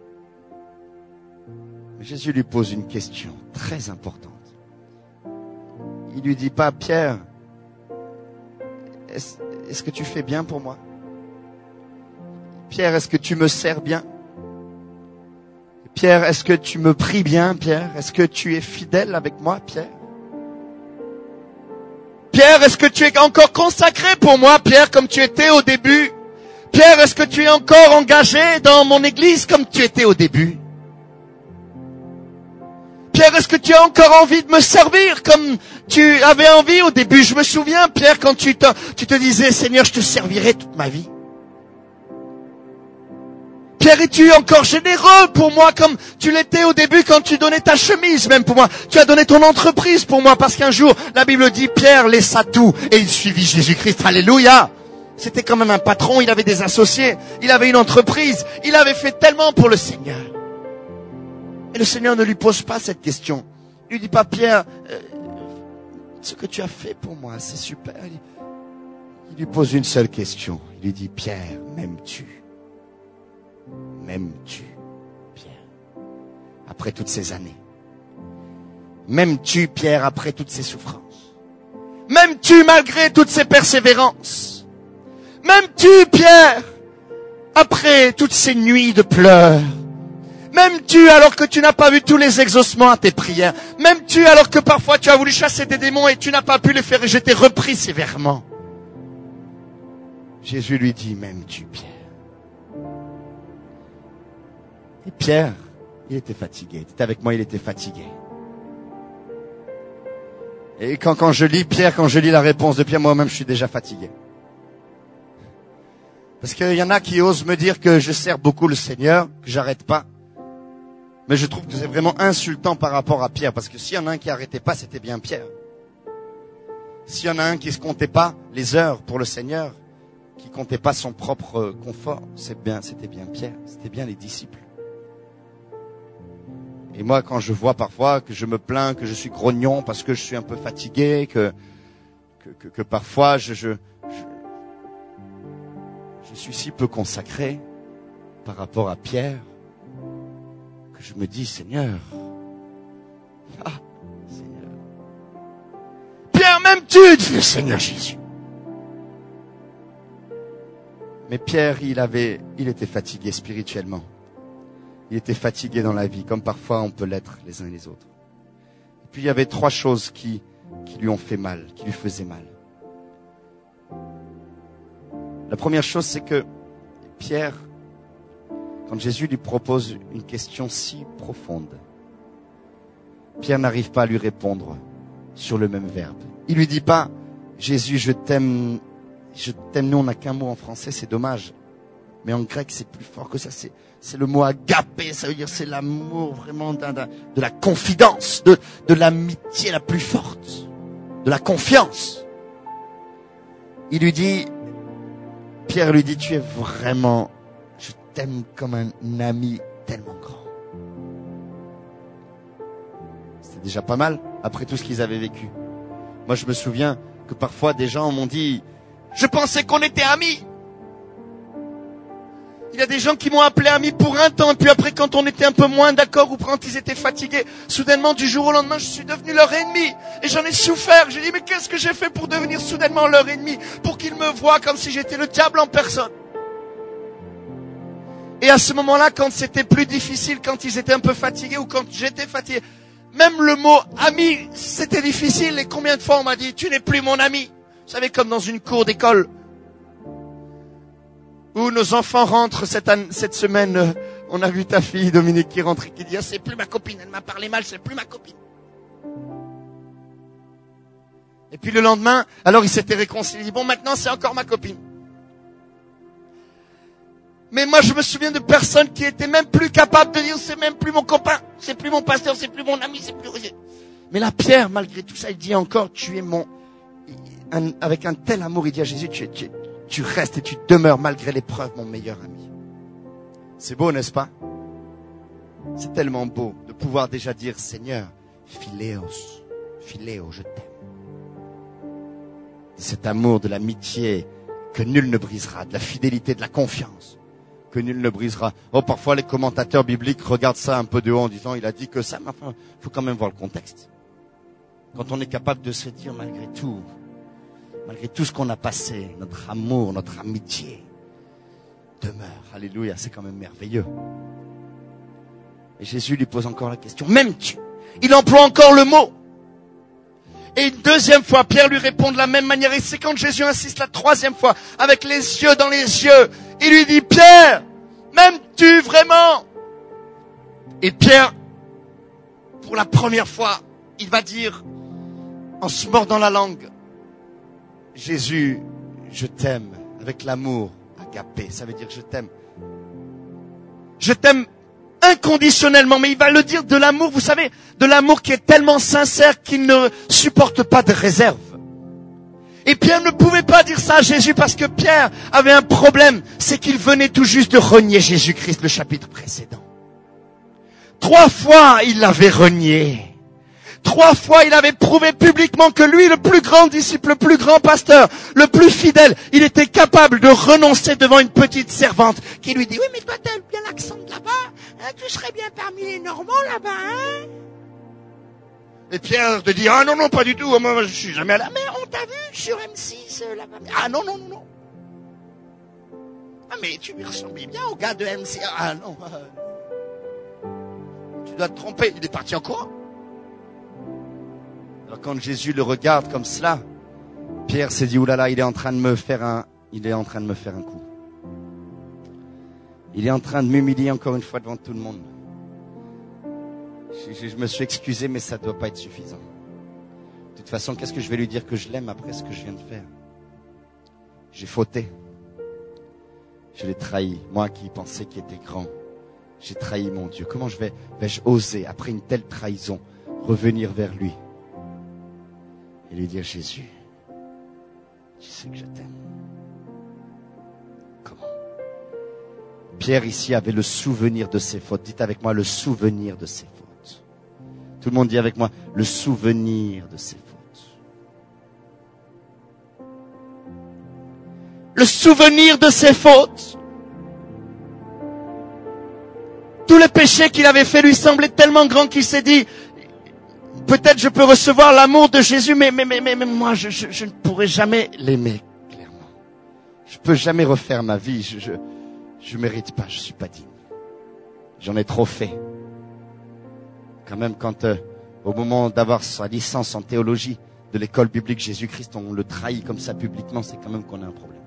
Jésus lui pose une question très importante. Il lui dit pas, Pierre, est-ce, est-ce que tu fais bien pour moi? Pierre, est-ce que tu me sers bien? Pierre, est-ce que tu me pries bien, Pierre? Est-ce que tu es fidèle avec moi, Pierre? Pierre, est-ce que tu es encore consacré pour moi, Pierre, comme tu étais au début? Pierre, est-ce que tu es encore engagé dans mon église comme tu étais au début? Pierre, est-ce que tu as encore envie de me servir comme tu avais envie au début? Je me souviens, Pierre, quand tu te, tu te disais, Seigneur, je te servirai toute ma vie. Pierre, es-tu encore généreux pour moi comme tu l'étais au début quand tu donnais ta chemise même pour moi? Tu as donné ton entreprise pour moi parce qu'un jour, la Bible dit, Pierre laissa tout et il suivit Jésus-Christ. Alléluia! C'était quand même un patron, il avait des associés, il avait une entreprise, il avait fait tellement pour le Seigneur. Et le Seigneur ne lui pose pas cette question. Il lui dit pas, Pierre, euh, ce que tu as fait pour moi, c'est super. Il lui pose une seule question. Il lui dit, Pierre, m'aimes-tu? M'aimes-tu, Pierre, après toutes ces années? M'aimes-tu, Pierre, après toutes ces souffrances? M'aimes-tu malgré toutes ces persévérances? M'aimes-tu, Pierre, après toutes ces nuits de pleurs? M'aimes-tu alors que tu n'as pas vu tous les exaucements à tes prières? M'aimes-tu alors que parfois tu as voulu chasser des démons et tu n'as pas pu les faire et je t'ai repris sévèrement? Jésus lui dit, m'aimes-tu, Pierre? Et Pierre, il était fatigué. Il était avec moi, il était fatigué. Et quand, quand je lis Pierre, quand je lis la réponse de Pierre, moi-même, je suis déjà fatigué. Parce qu'il y en a qui osent me dire que je sers beaucoup le Seigneur, que j'arrête pas. Mais je trouve que c'est vraiment insultant par rapport à Pierre. Parce que s'il y en a un qui arrêtait pas, c'était bien Pierre. S'il y en a un qui se comptait pas les heures pour le Seigneur, qui comptait pas son propre confort, c'est bien, c'était bien Pierre. C'était bien les disciples. Et moi, quand je vois parfois que je me plains, que je suis grognon parce que je suis un peu fatigué, que que, que, que parfois je, je, je, je suis si peu consacré par rapport à Pierre, que je me dis, Seigneur, ah, Seigneur, Pierre, m'aimes-tu? Dis le Seigneur Jésus. Mais Pierre, il avait, il était fatigué spirituellement. Il était fatigué dans la vie, comme parfois on peut l'être les uns et les autres. Et puis il y avait trois choses qui, qui lui ont fait mal, qui lui faisaient mal. La première chose, c'est que Pierre, quand Jésus lui propose une question si profonde, Pierre n'arrive pas à lui répondre sur le même verbe. Il lui dit pas, Jésus, je t'aime, je t'aime, nous on n'a qu'un mot en français, c'est dommage. Mais en grec, c'est plus fort que ça. C'est, c'est le mot agapé. Ça veut dire c'est l'amour vraiment d'un, d'un, de la confidence, de, de l'amitié la plus forte, de la confiance. Il lui dit, Pierre lui dit, tu es vraiment, je t'aime comme un ami tellement grand. C'était déjà pas mal après tout ce qu'ils avaient vécu. Moi, je me souviens que parfois des gens m'ont dit, je pensais qu'on était amis. Il y a des gens qui m'ont appelé ami pour un temps, et puis après, quand on était un peu moins d'accord, ou quand ils étaient fatigués, soudainement, du jour au lendemain, je suis devenu leur ennemi. Et j'en ai souffert. J'ai dit, mais qu'est-ce que j'ai fait pour devenir soudainement leur ennemi? Pour qu'ils me voient comme si j'étais le diable en personne. Et à ce moment-là, quand c'était plus difficile, quand ils étaient un peu fatigués, ou quand j'étais fatigué, même le mot ami, c'était difficile. Et combien de fois on m'a dit, tu n'es plus mon ami? Vous savez, comme dans une cour d'école, où nos enfants rentrent cette, année, cette semaine, on a vu ta fille Dominique qui rentre et qui dit, ah, c'est plus ma copine, elle m'a parlé mal, c'est plus ma copine. Et puis le lendemain, alors il s'était réconcilié, il dit, bon, maintenant c'est encore ma copine. Mais moi je me souviens de personnes qui étaient même plus capables de dire, c'est même plus mon copain, c'est plus mon pasteur, c'est plus mon ami, c'est plus... Mais là, Pierre, malgré tout ça, il dit encore, tu es mon... Un, avec un tel amour, il dit à Jésus, tu es... Tu es Tu restes et tu demeures malgré l'épreuve, mon meilleur ami. C'est beau, n'est-ce pas? C'est tellement beau de pouvoir déjà dire, Seigneur, philéos, philéo, je t'aime. Cet amour de l'amitié que nul ne brisera, de la fidélité, de la confiance que nul ne brisera. Oh, parfois les commentateurs bibliques regardent ça un peu de haut en disant, il a dit que ça, mais enfin, il faut quand même voir le contexte. Quand on est capable de se dire, malgré tout, malgré tout ce qu'on a passé, notre amour, notre amitié demeure. Alléluia, c'est quand même merveilleux. Et Jésus lui pose encore la question, m'aimes-tu? Il emploie encore le mot. Et une deuxième fois, Pierre lui répond de la même manière. Et c'est quand Jésus insiste la troisième fois, avec les yeux dans les yeux, il lui dit, Pierre, m'aimes-tu vraiment? Et Pierre, pour la première fois, il va dire, en se mordant la langue, Jésus, je t'aime avec l'amour agapé. Ça veut dire je t'aime. Je t'aime inconditionnellement, mais il va le dire de l'amour, vous savez, de l'amour qui est tellement sincère qu'il ne supporte pas de réserve. Et Pierre ne pouvait pas dire ça à Jésus parce que Pierre avait un problème, c'est qu'il venait tout juste de renier Jésus-Christ, le chapitre précédent. Trois fois, il l'avait renié. Trois fois, il avait prouvé publiquement que lui, le plus grand disciple, le plus grand pasteur, le plus fidèle, il était capable de renoncer devant une petite servante qui lui dit, oui, mais toi, t'as bien l'accent de là-bas, hein, tu serais bien parmi les Normands là-bas, hein? Et Pierre te dit, ah non, non, pas du tout, moi, je suis jamais là. Mais on t'a vu sur M six euh, là-bas. Ah non, non, non, non. Ah mais tu lui ressemblais bien au gars de M six. Ah non. dois te tromper. Il est parti en courant. Alors quand Jésus le regarde comme cela, Pierre s'est dit, oulala, il est en train de me faire un, il est en train de me faire un coup. Il est en train de m'humilier encore une fois devant tout le monde. Je, je, je me suis excusé, mais ça ne doit pas être suffisant. De toute façon, qu'est-ce que je vais lui dire que je l'aime après ce que je viens de faire? J'ai fauté. Je l'ai trahi. Moi qui pensais qu'il était grand. J'ai trahi mon Dieu. Comment je vais, vais-je oser, après une telle trahison, revenir vers lui et lui dire, Jésus, tu sais que je t'aime. Comment? Pierre ici avait le souvenir de ses fautes. Dites avec moi, le souvenir de ses fautes. Tout le monde dit avec moi, le souvenir de ses fautes. Le souvenir de ses fautes. Tous les péchés qu'il avait fait lui semblaient tellement grands qu'il s'est dit, peut-être je peux recevoir l'amour de Jésus, mais, mais, mais, mais, mais moi, je, je, je ne pourrai jamais l'aimer, clairement. Je ne peux jamais refaire ma vie, je, je, je mérite pas, je suis pas digne. J'en ai trop fait. Quand même, quand, euh, au moment d'avoir sa licence en théologie de l'école biblique Jésus-Christ, on le trahit comme ça publiquement, c'est quand même qu'on a un problème.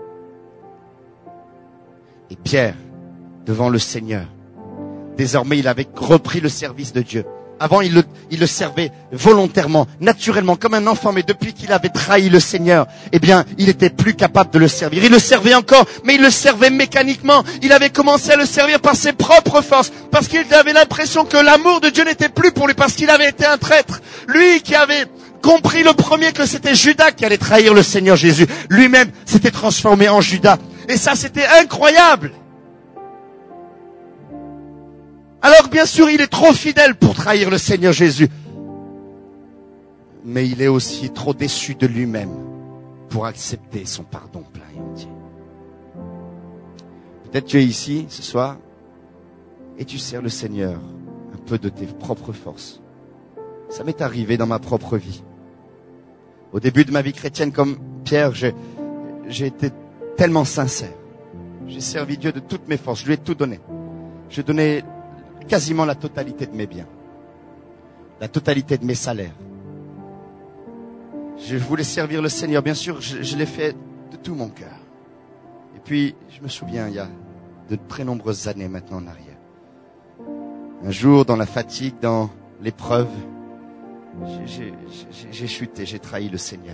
Et Pierre, devant le Seigneur, désormais, il avait repris le service de Dieu. Avant, il le, il le servait volontairement, naturellement, comme un enfant. Mais depuis qu'il avait trahi le Seigneur, eh bien, il était plus capable de le servir. Il le servait encore, mais il le servait mécaniquement. Il avait commencé à le servir par ses propres forces, parce qu'il avait l'impression que l'amour de Dieu n'était plus pour lui, parce qu'il avait été un traître. Lui qui avait compris le premier que c'était Judas qui allait trahir le Seigneur Jésus, lui-même s'était transformé en Judas. Et ça, c'était incroyable. Alors bien sûr, il est trop fidèle pour trahir le Seigneur Jésus. Mais il est aussi trop déçu de lui-même pour accepter son pardon plein et entier. Peut-être tu es ici ce soir et tu sers le Seigneur un peu de tes propres forces. Ça m'est arrivé dans ma propre vie. Au début de ma vie chrétienne, comme Pierre, j'ai, j'ai été tellement sincère. J'ai servi Dieu de toutes mes forces. Je lui ai tout donné. J'ai donné quasiment la totalité de mes biens, la totalité de mes salaires. Je voulais servir le Seigneur, bien sûr, je, je l'ai fait de tout mon cœur. Et puis, je me souviens, il y a de très nombreuses années maintenant en arrière, un jour, dans la fatigue, dans l'épreuve, j'ai, j'ai, j'ai chuté, j'ai trahi le Seigneur.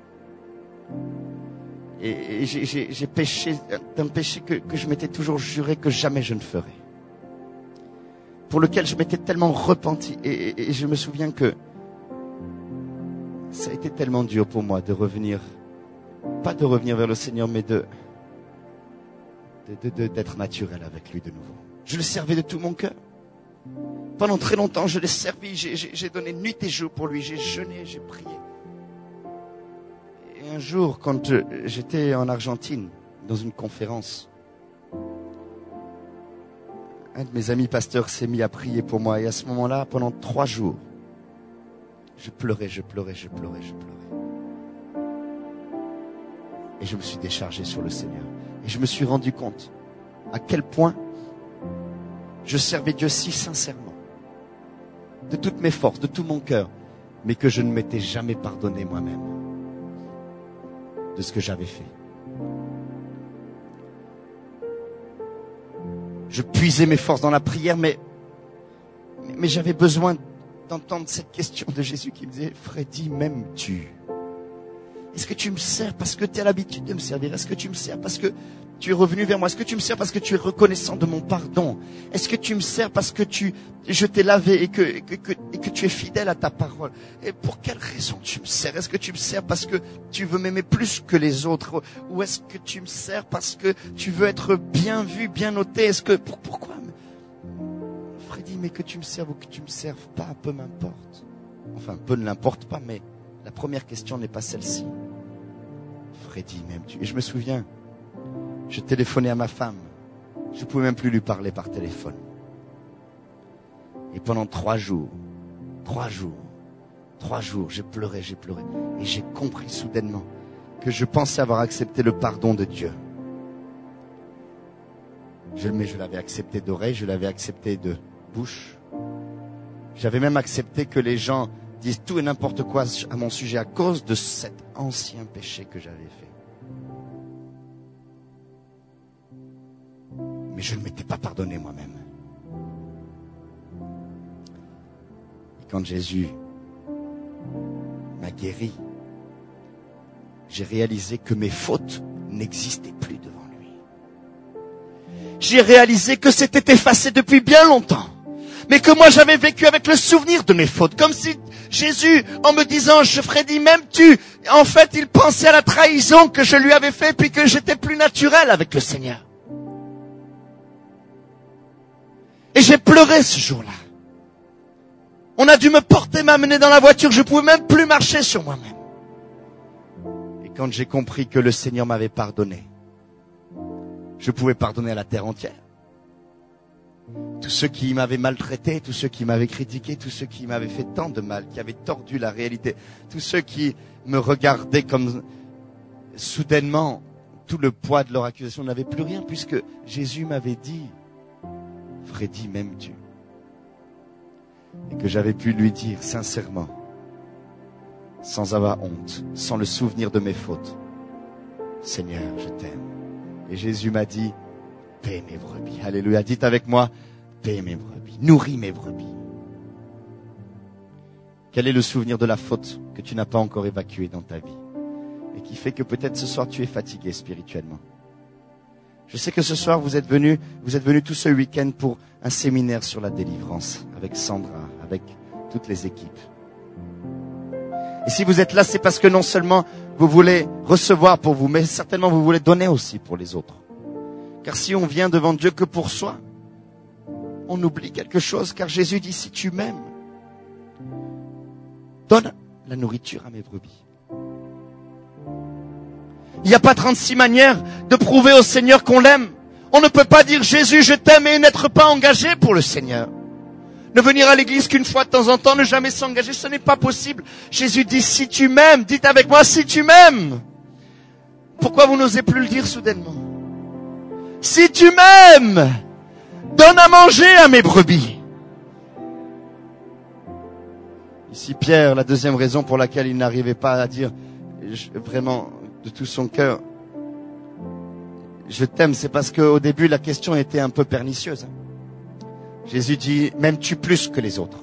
Et, et j'ai, j'ai, j'ai péché d'un péché que, que je m'étais toujours juré que jamais je ne ferais, pour lequel je m'étais tellement repenti. Et, et, et je me souviens que ça a été tellement dur pour moi de revenir, pas de revenir vers le Seigneur, mais de, de, de, de d'être naturel avec lui de nouveau. Je le servais de tout mon cœur. Pendant très longtemps, je l'ai servi, j'ai, j'ai, j'ai donné nuit et jour pour lui, j'ai jeûné, j'ai prié. Et un jour, quand j'étais en Argentine, dans une conférence, un de mes amis pasteurs s'est mis à prier pour moi. Et à ce moment-là, pendant trois jours, je pleurais, je pleurais, je pleurais, je pleurais. Et je me suis déchargé sur le Seigneur. Et je me suis rendu compte à quel point je servais Dieu si sincèrement, de toutes mes forces, de tout mon cœur, mais que je ne m'étais jamais pardonné moi-même de ce que j'avais fait. Je puisais mes forces dans la prière, mais, mais j'avais besoin d'entendre cette question de Jésus qui me disait, Freddy, m'aimes-tu? Est-ce que tu me sers parce que tu as l'habitude de me servir? Est-ce que tu me sers parce que tu es revenu vers moi? Est-ce que tu me sers parce que tu es reconnaissant de mon pardon? Est-ce que tu me sers parce que tu, je t'ai lavé et que, et que, et que tu es fidèle à ta parole? Et pour quelle raison tu me sers? Est-ce que tu me sers parce que tu veux m'aimer plus que les autres? Ou est-ce que tu me sers parce que tu veux être bien vu, bien noté? Est-ce que, pour, pourquoi? Freddy, mais que tu me serves ou que tu me serves pas, peu m'importe. Enfin, peu ne l'importe pas, mais la première question n'est pas celle-ci. Freddy, m'aimes-tu? Et je me souviens, je téléphonais à ma femme. Je ne pouvais même plus lui parler par téléphone. Et pendant trois jours, trois jours, trois jours, j'ai pleuré, j'ai pleuré. Et j'ai compris soudainement que je pensais avoir accepté le pardon de Dieu. Je, mais je l'avais accepté d'oreille, je l'avais accepté de bouche, J'avais même accepté que les gens disent tout et n'importe quoi à mon sujet à cause de cet ancien péché que j'avais fait. Mais je ne m'étais pas pardonné moi-même. Et quand Jésus m'a guéri, j'ai réalisé que mes fautes n'existaient plus devant lui. J'ai réalisé que c'était effacé depuis bien longtemps. Mais que moi j'avais vécu avec le souvenir de mes fautes. Comme si Jésus, en me disant, je Freddy, même tu, en fait, il pensait à la trahison que je lui avais fait, puis que j'étais plus naturel avec le Seigneur. Et j'ai pleuré ce jour-là. On a dû me porter, m'amener dans la voiture, je pouvais même plus marcher sur moi-même. Et quand j'ai compris que le Seigneur m'avait pardonné, je pouvais pardonner à la terre entière. Tous ceux qui m'avaient maltraité, tous ceux qui m'avaient critiqué, tous ceux qui m'avaient fait tant de mal, qui avaient tordu la réalité, tous ceux qui me regardaient comme soudainement, tout le poids de leur accusation n'avait plus rien puisque Jésus m'avait dit, Freddy, m'aimes-tu? Et que j'avais pu lui dire sincèrement, sans avoir honte, sans le souvenir de mes fautes, Seigneur, je t'aime. Et Jésus m'a dit, paie mes brebis. Alléluia. Dites avec moi, paie mes brebis. Nourris mes brebis. Quel est le souvenir de la faute que tu n'as pas encore évacué dans ta vie et qui fait que peut-être ce soir tu es fatigué spirituellement? Je sais que ce soir vous êtes venus, vous êtes venus tout ce week-end pour un séminaire sur la délivrance avec Sandra, avec toutes les équipes. Et si vous êtes là, c'est parce que non seulement vous voulez recevoir pour vous, mais certainement vous voulez donner aussi pour les autres. Car si on vient devant Dieu que pour soi, on oublie quelque chose, car Jésus dit, si tu m'aimes, donne la nourriture à mes brebis. Il n'y a pas trente-six manières de prouver au Seigneur qu'on l'aime. On ne peut pas dire Jésus, je t'aime et n'être pas engagé pour le Seigneur. Ne venir à l'église qu'une fois de temps en temps, ne jamais s'engager, ce n'est pas possible. Jésus dit, si tu m'aimes, dites avec moi, si tu m'aimes. Pourquoi vous n'osez plus le dire soudainement? Si tu m'aimes, donne à manger à mes brebis. Ici, Pierre, la deuxième raison pour laquelle il n'arrivait pas à dire vraiment de tout son cœur, je t'aime, c'est parce qu'au début, la question était un peu pernicieuse. Jésus dit, m'aimes-tu plus que les autres?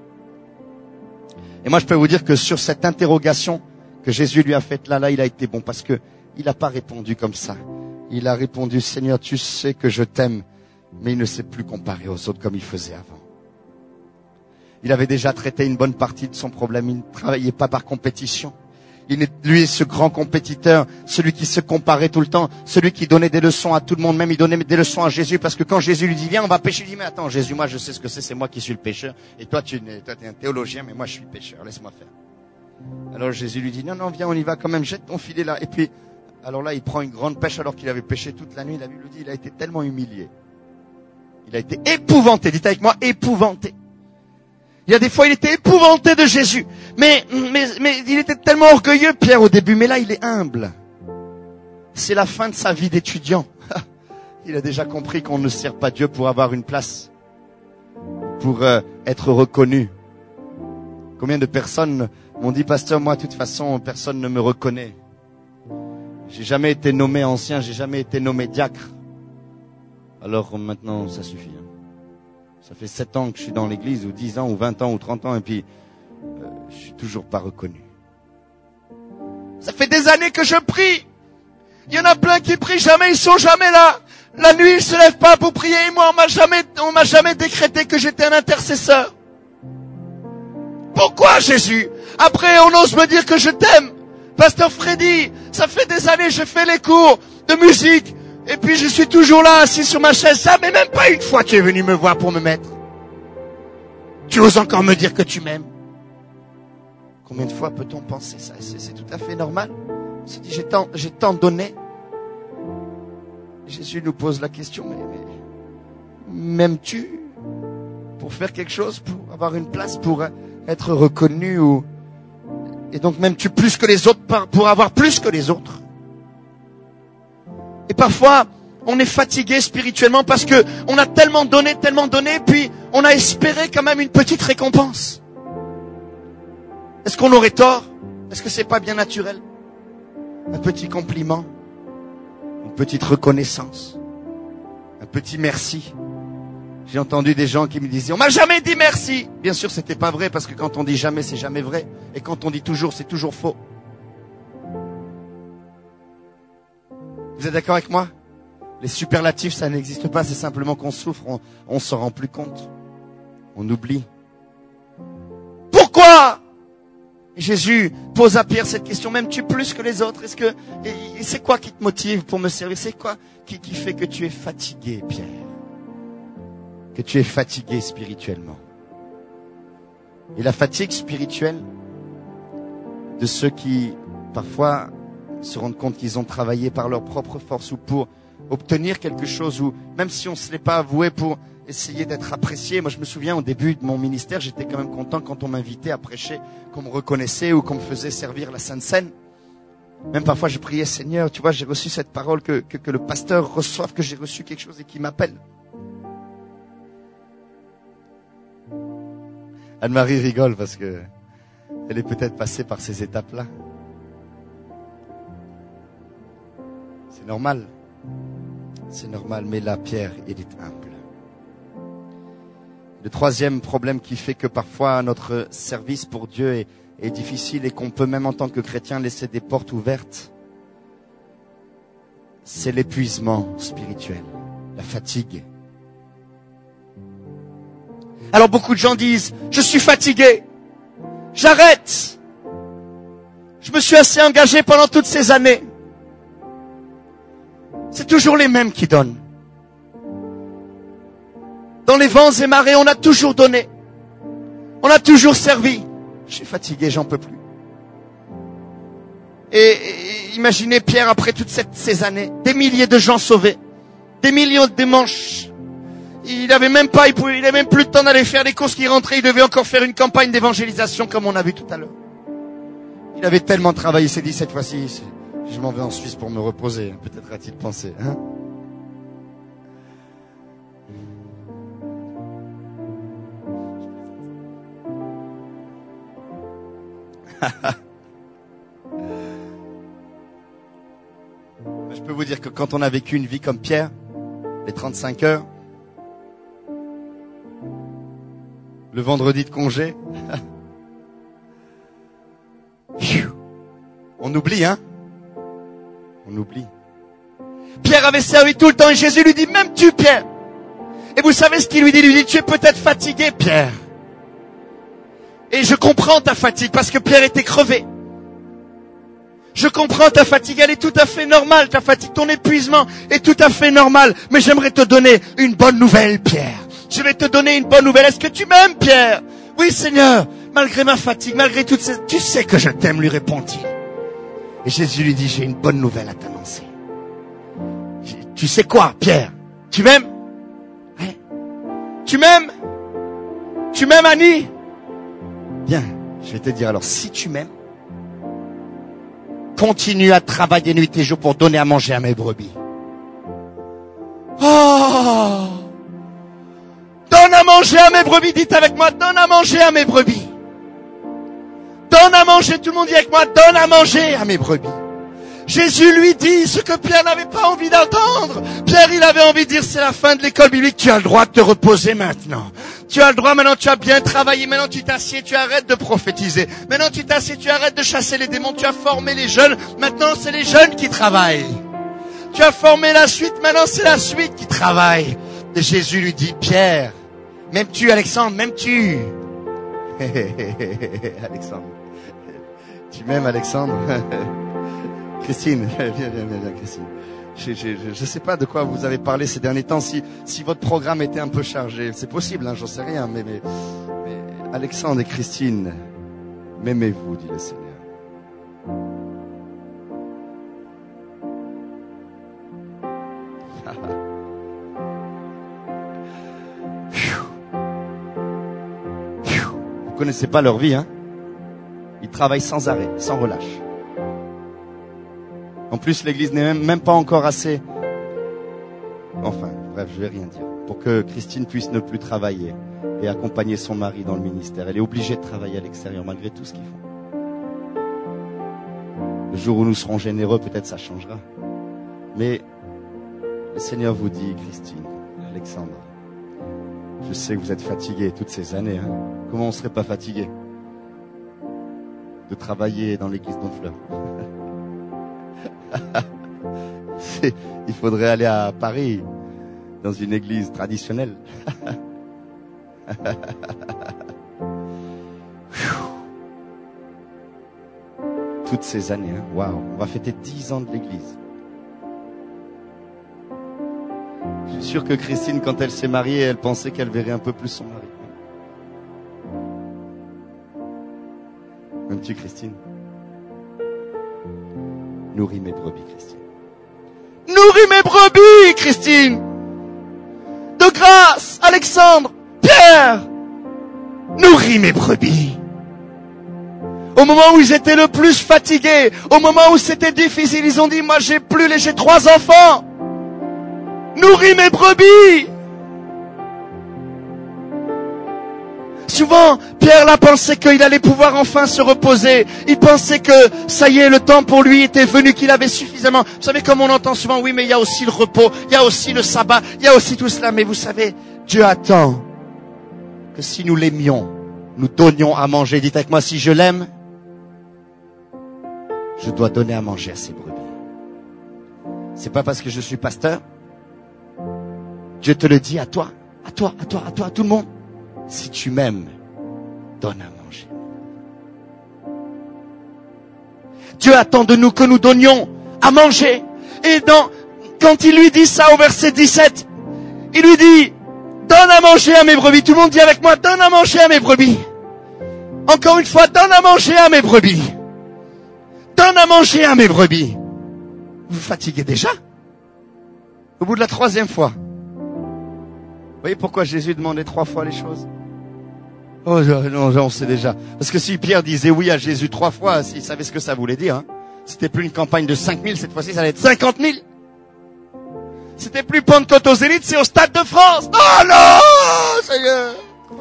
Et moi, je peux vous dire que sur cette interrogation que Jésus lui a faite là, là, il a été bon parce que il n'a pas répondu comme ça. Il a répondu, Seigneur, tu sais que je t'aime, mais il ne s'est plus comparé aux autres comme il faisait avant. Il avait déjà traité une bonne partie de son problème. Il ne travaillait pas par compétition. Il est, lui, ce grand compétiteur, celui qui se comparait tout le temps, celui qui donnait des leçons à tout le monde, même il donnait des leçons à Jésus, parce que quand Jésus lui dit, viens, on va pécher, il dit, mais attends, Jésus, moi, je sais ce que c'est, c'est moi qui suis le pécheur, et toi, tu toi, es un théologien, mais moi, je suis pécheur, laisse-moi faire. Alors Jésus lui dit, non, non, viens, on y va quand même, jette ton filet là. Et puis, alors là, il prend une grande pêche alors qu'il avait pêché toute la nuit. La Bible dit, il a été tellement humilié. Il a été épouvanté. Dites avec moi, épouvanté. Il y a des fois, il était épouvanté de Jésus. Mais, mais, mais il était tellement orgueilleux, Pierre, au début. Mais là, il est humble. C'est la fin de sa vie d'étudiant. Il a déjà compris qu'on ne sert pas Dieu pour avoir une place, pour euh, être reconnu. Combien de personnes m'ont dit, pasteur, moi, de toute façon, personne ne me reconnaît. J'ai jamais été nommé ancien, j'ai jamais été nommé diacre. Alors maintenant, ça suffit. Hein. Ça fait sept ans que je suis dans l'église, ou dix ans, ou vingt ans, ou trente ans, et puis euh, je suis toujours pas reconnu. Ça fait des années que je prie. Il y en a plein qui prient jamais, ils sont jamais là. La nuit, ils se lèvent pas pour prier, et moi, on m'a jamais, on m'a jamais décrété que j'étais un intercesseur. Pourquoi, Jésus? Après, on ose me dire que je t'aime. Pasteur Freddy, ça fait des années, je fais les cours de musique, et puis je suis toujours là, assis sur ma chaise. Ça, mais même pas une fois tu es venu me voir pour me mettre. Tu oses encore me dire que tu m'aimes? Combien de fois peut-on penser ça? C'est, c'est tout à fait normal. On se dit, j'ai tant, j'ai tant donné. Jésus nous pose la question, mais, mais m'aimes-tu pour faire quelque chose, pour avoir une place, pour être reconnu ou... Et donc m'aimes-tu plus que les autres pour avoir plus que les autres? Et parfois, on est fatigué spirituellement parce que on a tellement donné, tellement donné, puis on a espéré quand même une petite récompense. Est-ce qu'on aurait tort? Est-ce que c'est pas bien naturel? Un petit compliment, une petite reconnaissance, un petit merci. J'ai entendu des gens qui me disaient, on m'a jamais dit merci. Bien sûr, c'était pas vrai parce que quand on dit jamais, c'est jamais vrai. Et quand on dit toujours, c'est toujours faux. Vous êtes d'accord avec moi? Les superlatifs, ça n'existe pas. C'est simplement qu'on souffre, on, on s'en rend plus compte. On oublie. Pourquoi? Et Jésus pose à Pierre cette question, m'aimes-tu plus que les autres? Est-ce que, et c'est quoi qui te motive pour me servir? C'est quoi qui, qui fait que tu es fatigué, Pierre? Que tu es fatigué spirituellement. Et la fatigue spirituelle de ceux qui, parfois, se rendent compte qu'ils ont travaillé par leur propre force ou pour obtenir quelque chose, ou même si on ne se l'est pas avoué, pour essayer d'être apprécié. Moi, je me souviens, au début de mon ministère, j'étais quand même content quand on m'invitait à prêcher, qu'on me reconnaissait ou qu'on me faisait servir la Sainte Seine. Même parfois, je priais, Seigneur, tu vois, j'ai reçu cette parole, que, que, que le pasteur reçoive, que j'ai reçu quelque chose et qu'il m'appelle. Anne-Marie rigole parce que elle est peut-être passée par ces étapes-là. C'est normal. C'est normal, mais là, Pierre, il est humble. Le troisième problème qui fait que parfois notre service pour Dieu est, est difficile et qu'on peut même en tant que chrétien laisser des portes ouvertes, c'est l'épuisement spirituel, la fatigue. Alors beaucoup de gens disent, je suis fatigué, j'arrête. Je me suis assez engagé pendant toutes ces années. C'est toujours les mêmes qui donnent. Dans les vents et marées, on a toujours donné. On a toujours servi. Je suis fatigué, j'en peux plus. Et, et imaginez Pierre après toutes cette, ces années, des milliers de gens sauvés, des millions de dimanches. Il avait même pas, il pouvait, il avait même plus le temps d'aller faire les courses qui rentraient. Il devait encore faire une campagne d'évangélisation comme on a vu tout à l'heure. Il avait tellement travaillé, il s'est dit cette fois-ci, je m'en vais en Suisse pour me reposer. Peut-être a-t-il pensé, hein? Je peux vous dire que quand on a vécu une vie comme Pierre, les trente-cinq heures, le vendredi de congé, on oublie, hein? On oublie. Pierre avait servi tout le temps et Jésus lui dit, m'aimes-tu, Pierre? Et vous savez ce qu'il lui dit? Il lui dit, tu es peut-être fatigué, Pierre. Et je comprends ta fatigue parce que Pierre était crevé. Je comprends ta fatigue, elle est tout à fait normale, ta fatigue, ton épuisement est tout à fait normal. Mais j'aimerais te donner une bonne nouvelle, Pierre. Je vais te donner une bonne nouvelle. Est-ce que tu m'aimes, Pierre? Oui, Seigneur. Malgré ma fatigue, malgré toutes ces... Tu sais que je t'aime, lui répond-il. Et Jésus lui dit, j'ai une bonne nouvelle à t'annoncer. Tu sais quoi, Pierre? Tu m'aimes? Hein? Tu m'aimes? Tu m'aimes, Annie? Bien, je vais te dire alors, si tu m'aimes, continue à travailler nuit et jour pour donner à manger à mes brebis. Oh! Donne à manger à mes brebis, dites avec moi, donne à manger à mes brebis. Donne à manger, tout le monde dit avec moi, donne à manger à mes brebis. Jésus lui dit ce que Pierre n'avait pas envie d'entendre. Pierre, il avait envie de dire, c'est la fin de l'école biblique, tu as le droit de te reposer maintenant. Tu as le droit, maintenant tu as bien travaillé, maintenant tu t'assieds, tu arrêtes de prophétiser. Maintenant tu t'assieds, tu arrêtes de chasser les démons, tu as formé les jeunes, maintenant c'est les jeunes qui travaillent. Tu as formé la suite, maintenant c'est la suite qui travaille. Et Jésus lui dit, Pierre, m'aimes-tu, Alexandre, m'aimes-tu? Alexandre. Tu m'aimes, Alexandre? Christine, viens, viens, viens, viens, Christine. Je ne sais pas de quoi vous avez parlé ces derniers temps, si, si votre programme était un peu chargé. C'est possible, hein, j'en sais rien, mais, mais, mais Alexandre et Christine, m'aimez-vous, dit le Seigneur. Vous connaissez pas leur vie, hein? Ils travaillent sans arrêt, sans relâche. En plus, l'église n'est même, même pas encore assez Enfin, bref, je vais rien dire. Pour que Christine puisse ne plus travailler et accompagner son mari dans le ministère. Elle est obligée de travailler à l'extérieur malgré tout ce qu'ils font. Le jour où nous serons généreux, peut-être ça changera. Mais le Seigneur vous dit, Christine, Alexandre, je sais que vous êtes fatigués toutes ces années. Hein. Comment on ne serait pas fatigué de travailler dans l'église d'Honfleur? C'est, il faudrait aller à Paris, dans une église traditionnelle. Toutes ces années, hein. Waouh, on va fêter dix ans de l'église. Je suis sûr que Christine, quand elle s'est mariée, elle pensait qu'elle verrait un peu plus son mari. M'aimes-tu, Christine? Nourris mes brebis, Christine. Nourris mes brebis, Christine! De grâce, Alexandre, Pierre! Nourris mes brebis! Au moment où ils étaient le plus fatigués, au moment où c'était difficile, ils ont dit, moi j'ai plus les, j'ai trois enfants! Nourris mes brebis! Souvent, Pierre là pensait qu'il allait pouvoir enfin se reposer. Il pensait que ça y est, le temps pour lui était venu, qu'il avait suffisamment. Vous savez comme on entend souvent, oui mais il y a aussi le repos, il y a aussi le sabbat, il y a aussi tout cela. Mais vous savez, Dieu attend que si nous l'aimions, nous donnions à manger. Dites avec moi, si je l'aime, je dois donner à manger à ses brebis. C'est pas parce que je suis pasteur. Dieu te le dit à toi, à toi, à toi, à toi, à tout le monde. Si tu m'aimes, donne à manger. Dieu attend de nous que nous donnions à manger. Et dans, quand il lui dit ça au verset dix-sept, il lui dit, donne à manger à mes brebis. Tout le monde dit avec moi, donne à manger à mes brebis. Encore une fois, donne à manger à mes brebis. Donne à manger à mes brebis. Vous vous fatiguez déjà? Au bout de la troisième fois. Vous voyez pourquoi Jésus demandait trois fois les choses? Oh non, on sait déjà. Parce que si Pierre disait oui à Jésus trois fois, s'il savait ce que ça voulait dire, hein, c'était plus une campagne de cinq mille, cette fois-ci ça allait être cinquante mille. C'était plus Pentecôte aux élites, c'est au Stade de France. Oh non, Seigneur.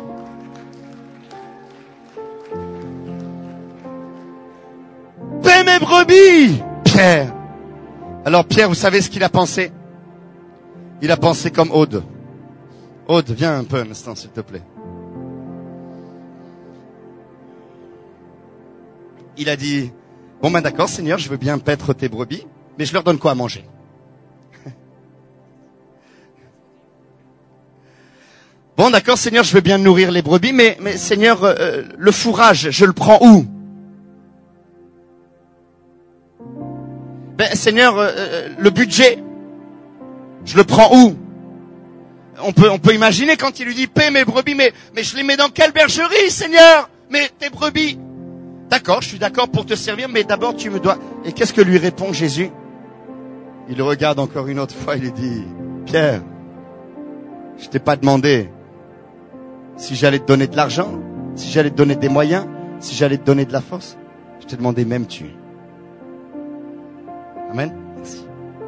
Paix mes brebis, Pierre. Alors Pierre, vous savez ce qu'il a pensé? Il a pensé comme Aude. Aude, viens un peu un instant, s'il te plaît. Il a dit, bon ben d'accord, Seigneur, je veux bien paître tes brebis, mais je leur donne quoi à manger? Bon d'accord, Seigneur, je veux bien nourrir les brebis, mais, mais Seigneur, euh, le fourrage, je le prends où? Ben Seigneur, euh, le budget, je le prends où? On peut, on peut imaginer quand il lui dit, paie mes brebis, mais, mais je les mets dans quelle bergerie, Seigneur? Mais tes brebis. D'accord, je suis d'accord pour te servir, mais d'abord tu me dois. Et qu'est-ce que lui répond Jésus? Il le regarde encore une autre fois, il lui dit, Pierre, je t'ai pas demandé si j'allais te donner de l'argent, si j'allais te donner des moyens, si j'allais te donner de la force. Je t'ai demandé, m'aimes-tu? Amen. Merci.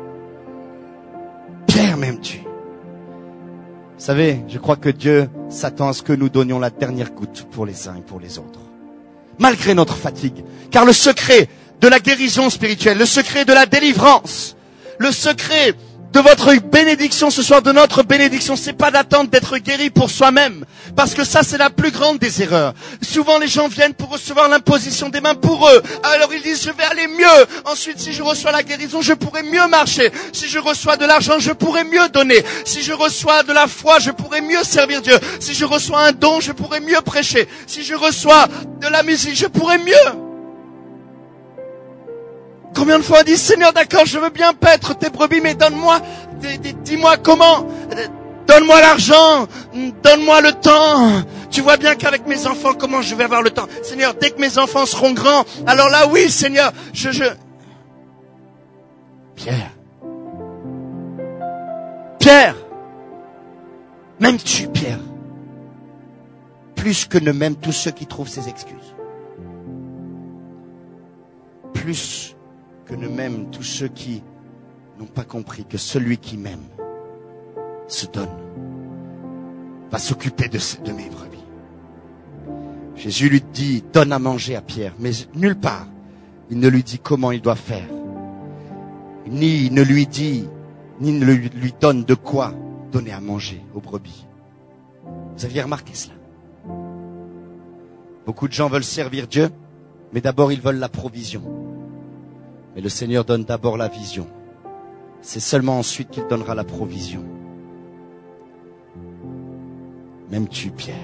Pierre, m'aimes-tu? Vous savez, je crois que Dieu s'attend à ce que nous donnions la dernière goutte pour les uns et pour les autres. Malgré notre fatigue. Car le secret de la guérison spirituelle, le secret de la délivrance, le secret de votre bénédiction ce soir, de notre bénédiction, c'est pas d'attendre d'être guéri pour soi-même. Parce que ça, c'est la plus grande des erreurs. Souvent, les gens viennent pour recevoir l'imposition des mains pour eux. Alors, ils disent, je vais aller mieux. Ensuite, si je reçois la guérison, je pourrai mieux marcher. Si je reçois de l'argent, je pourrai mieux donner. Si je reçois de la foi, je pourrai mieux servir Dieu. Si je reçois un don, je pourrai mieux prêcher. Si je reçois de la musique, je pourrai mieux. Combien de fois on dit, Seigneur, d'accord, je veux bien paître tes brebis, mais donne-moi, dis-moi comment, donne-moi l'argent, donne-moi le temps. Tu vois bien qu'avec mes enfants, comment je vais avoir le temps? Seigneur, dès que mes enfants seront grands, alors là, oui, Seigneur, je, je... Pierre. Pierre. M'aimes-tu, Pierre? Plus que ne m'aiment tous ceux qui trouvent ces excuses. Plus que ne m'aiment tous ceux qui n'ont pas compris que celui qui m'aime se donne, va s'occuper de, de mes brebis. Jésus lui dit, donne à manger à Pierre, mais nulle part, il ne lui dit comment il doit faire. Ni il ne lui dit, ni ne lui, lui donne de quoi donner à manger aux brebis. Vous aviez remarqué cela? Beaucoup de gens veulent servir Dieu, mais d'abord ils veulent la provision. Mais le Seigneur donne d'abord la vision. C'est seulement ensuite qu'il donnera la provision. M'aimes-tu, Pierre?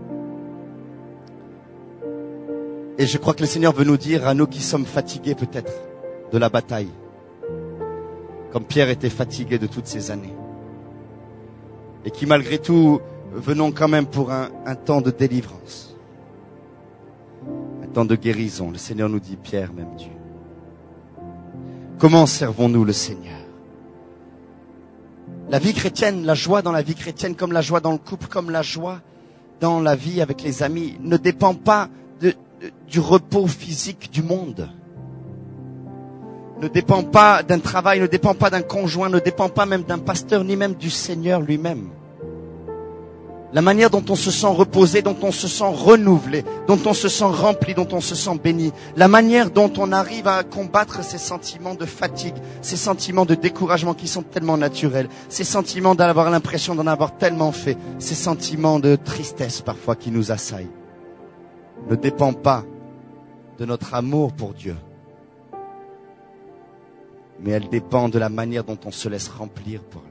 Et je crois que le Seigneur veut nous dire, à nous qui sommes fatigués peut-être de la bataille, comme Pierre était fatigué de toutes ces années, et qui malgré tout venons quand même pour un, un temps de délivrance, un temps de guérison. Le Seigneur nous dit, Pierre, m'aimes-tu? Comment servons-nous le Seigneur? La vie chrétienne, la joie dans la vie chrétienne, comme la joie dans le couple, comme la joie dans la vie avec les amis, ne dépend pas de, de, du repos physique du monde. Ne dépend pas d'un travail, ne dépend pas d'un conjoint, ne dépend pas même d'un pasteur, ni même du Seigneur lui-même. La manière dont on se sent reposé, dont on se sent renouvelé, dont on se sent rempli, dont on se sent béni, la manière dont on arrive à combattre ces sentiments de fatigue, ces sentiments de découragement qui sont tellement naturels, ces sentiments d'avoir l'impression d'en avoir tellement fait, ces sentiments de tristesse parfois qui nous assaillent, ne dépend pas de notre amour pour Dieu, mais elle dépend de la manière dont on se laisse remplir pour lui.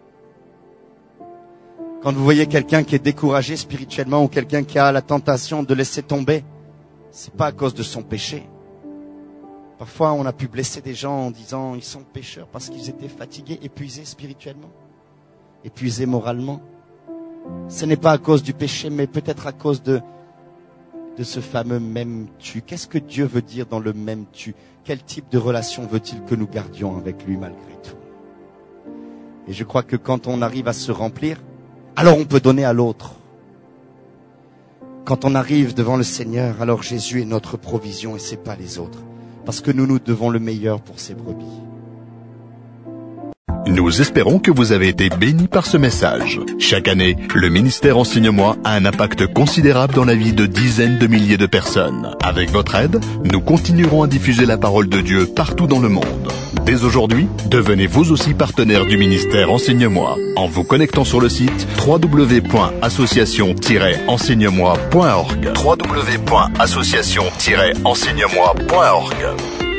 Quand vous voyez quelqu'un qui est découragé spirituellement ou quelqu'un qui a la tentation de laisser tomber, c'est pas à cause de son péché. Parfois, on a pu blesser des gens en disant ils sont pécheurs parce qu'ils étaient fatigués, épuisés spirituellement, épuisés moralement. Ce n'est pas à cause du péché, mais peut-être à cause de de ce fameux m'aimes-tu. Qu'est-ce que Dieu veut dire dans le m'aimes-tu? Quel type de relation veut-il que nous gardions avec lui malgré tout? Et je crois que quand on arrive à se remplir, alors on peut donner à l'autre. Quand on arrive devant le Seigneur, alors Jésus est notre provision et c'est pas les autres. Parce que nous, nous devons le meilleur pour ses brebis. Nous espérons que vous avez été bénis par ce message. Chaque année, le ministère Enseigne-moi a un impact considérable dans la vie de dizaines de milliers de personnes. Avec votre aide, nous continuerons à diffuser la parole de Dieu partout dans le monde. Dès aujourd'hui, devenez vous aussi partenaire du ministère Enseigne-moi en vous connectant sur le site w w w point association tiret enseigne moi point org. w w w point association tiret enseigne moi point org.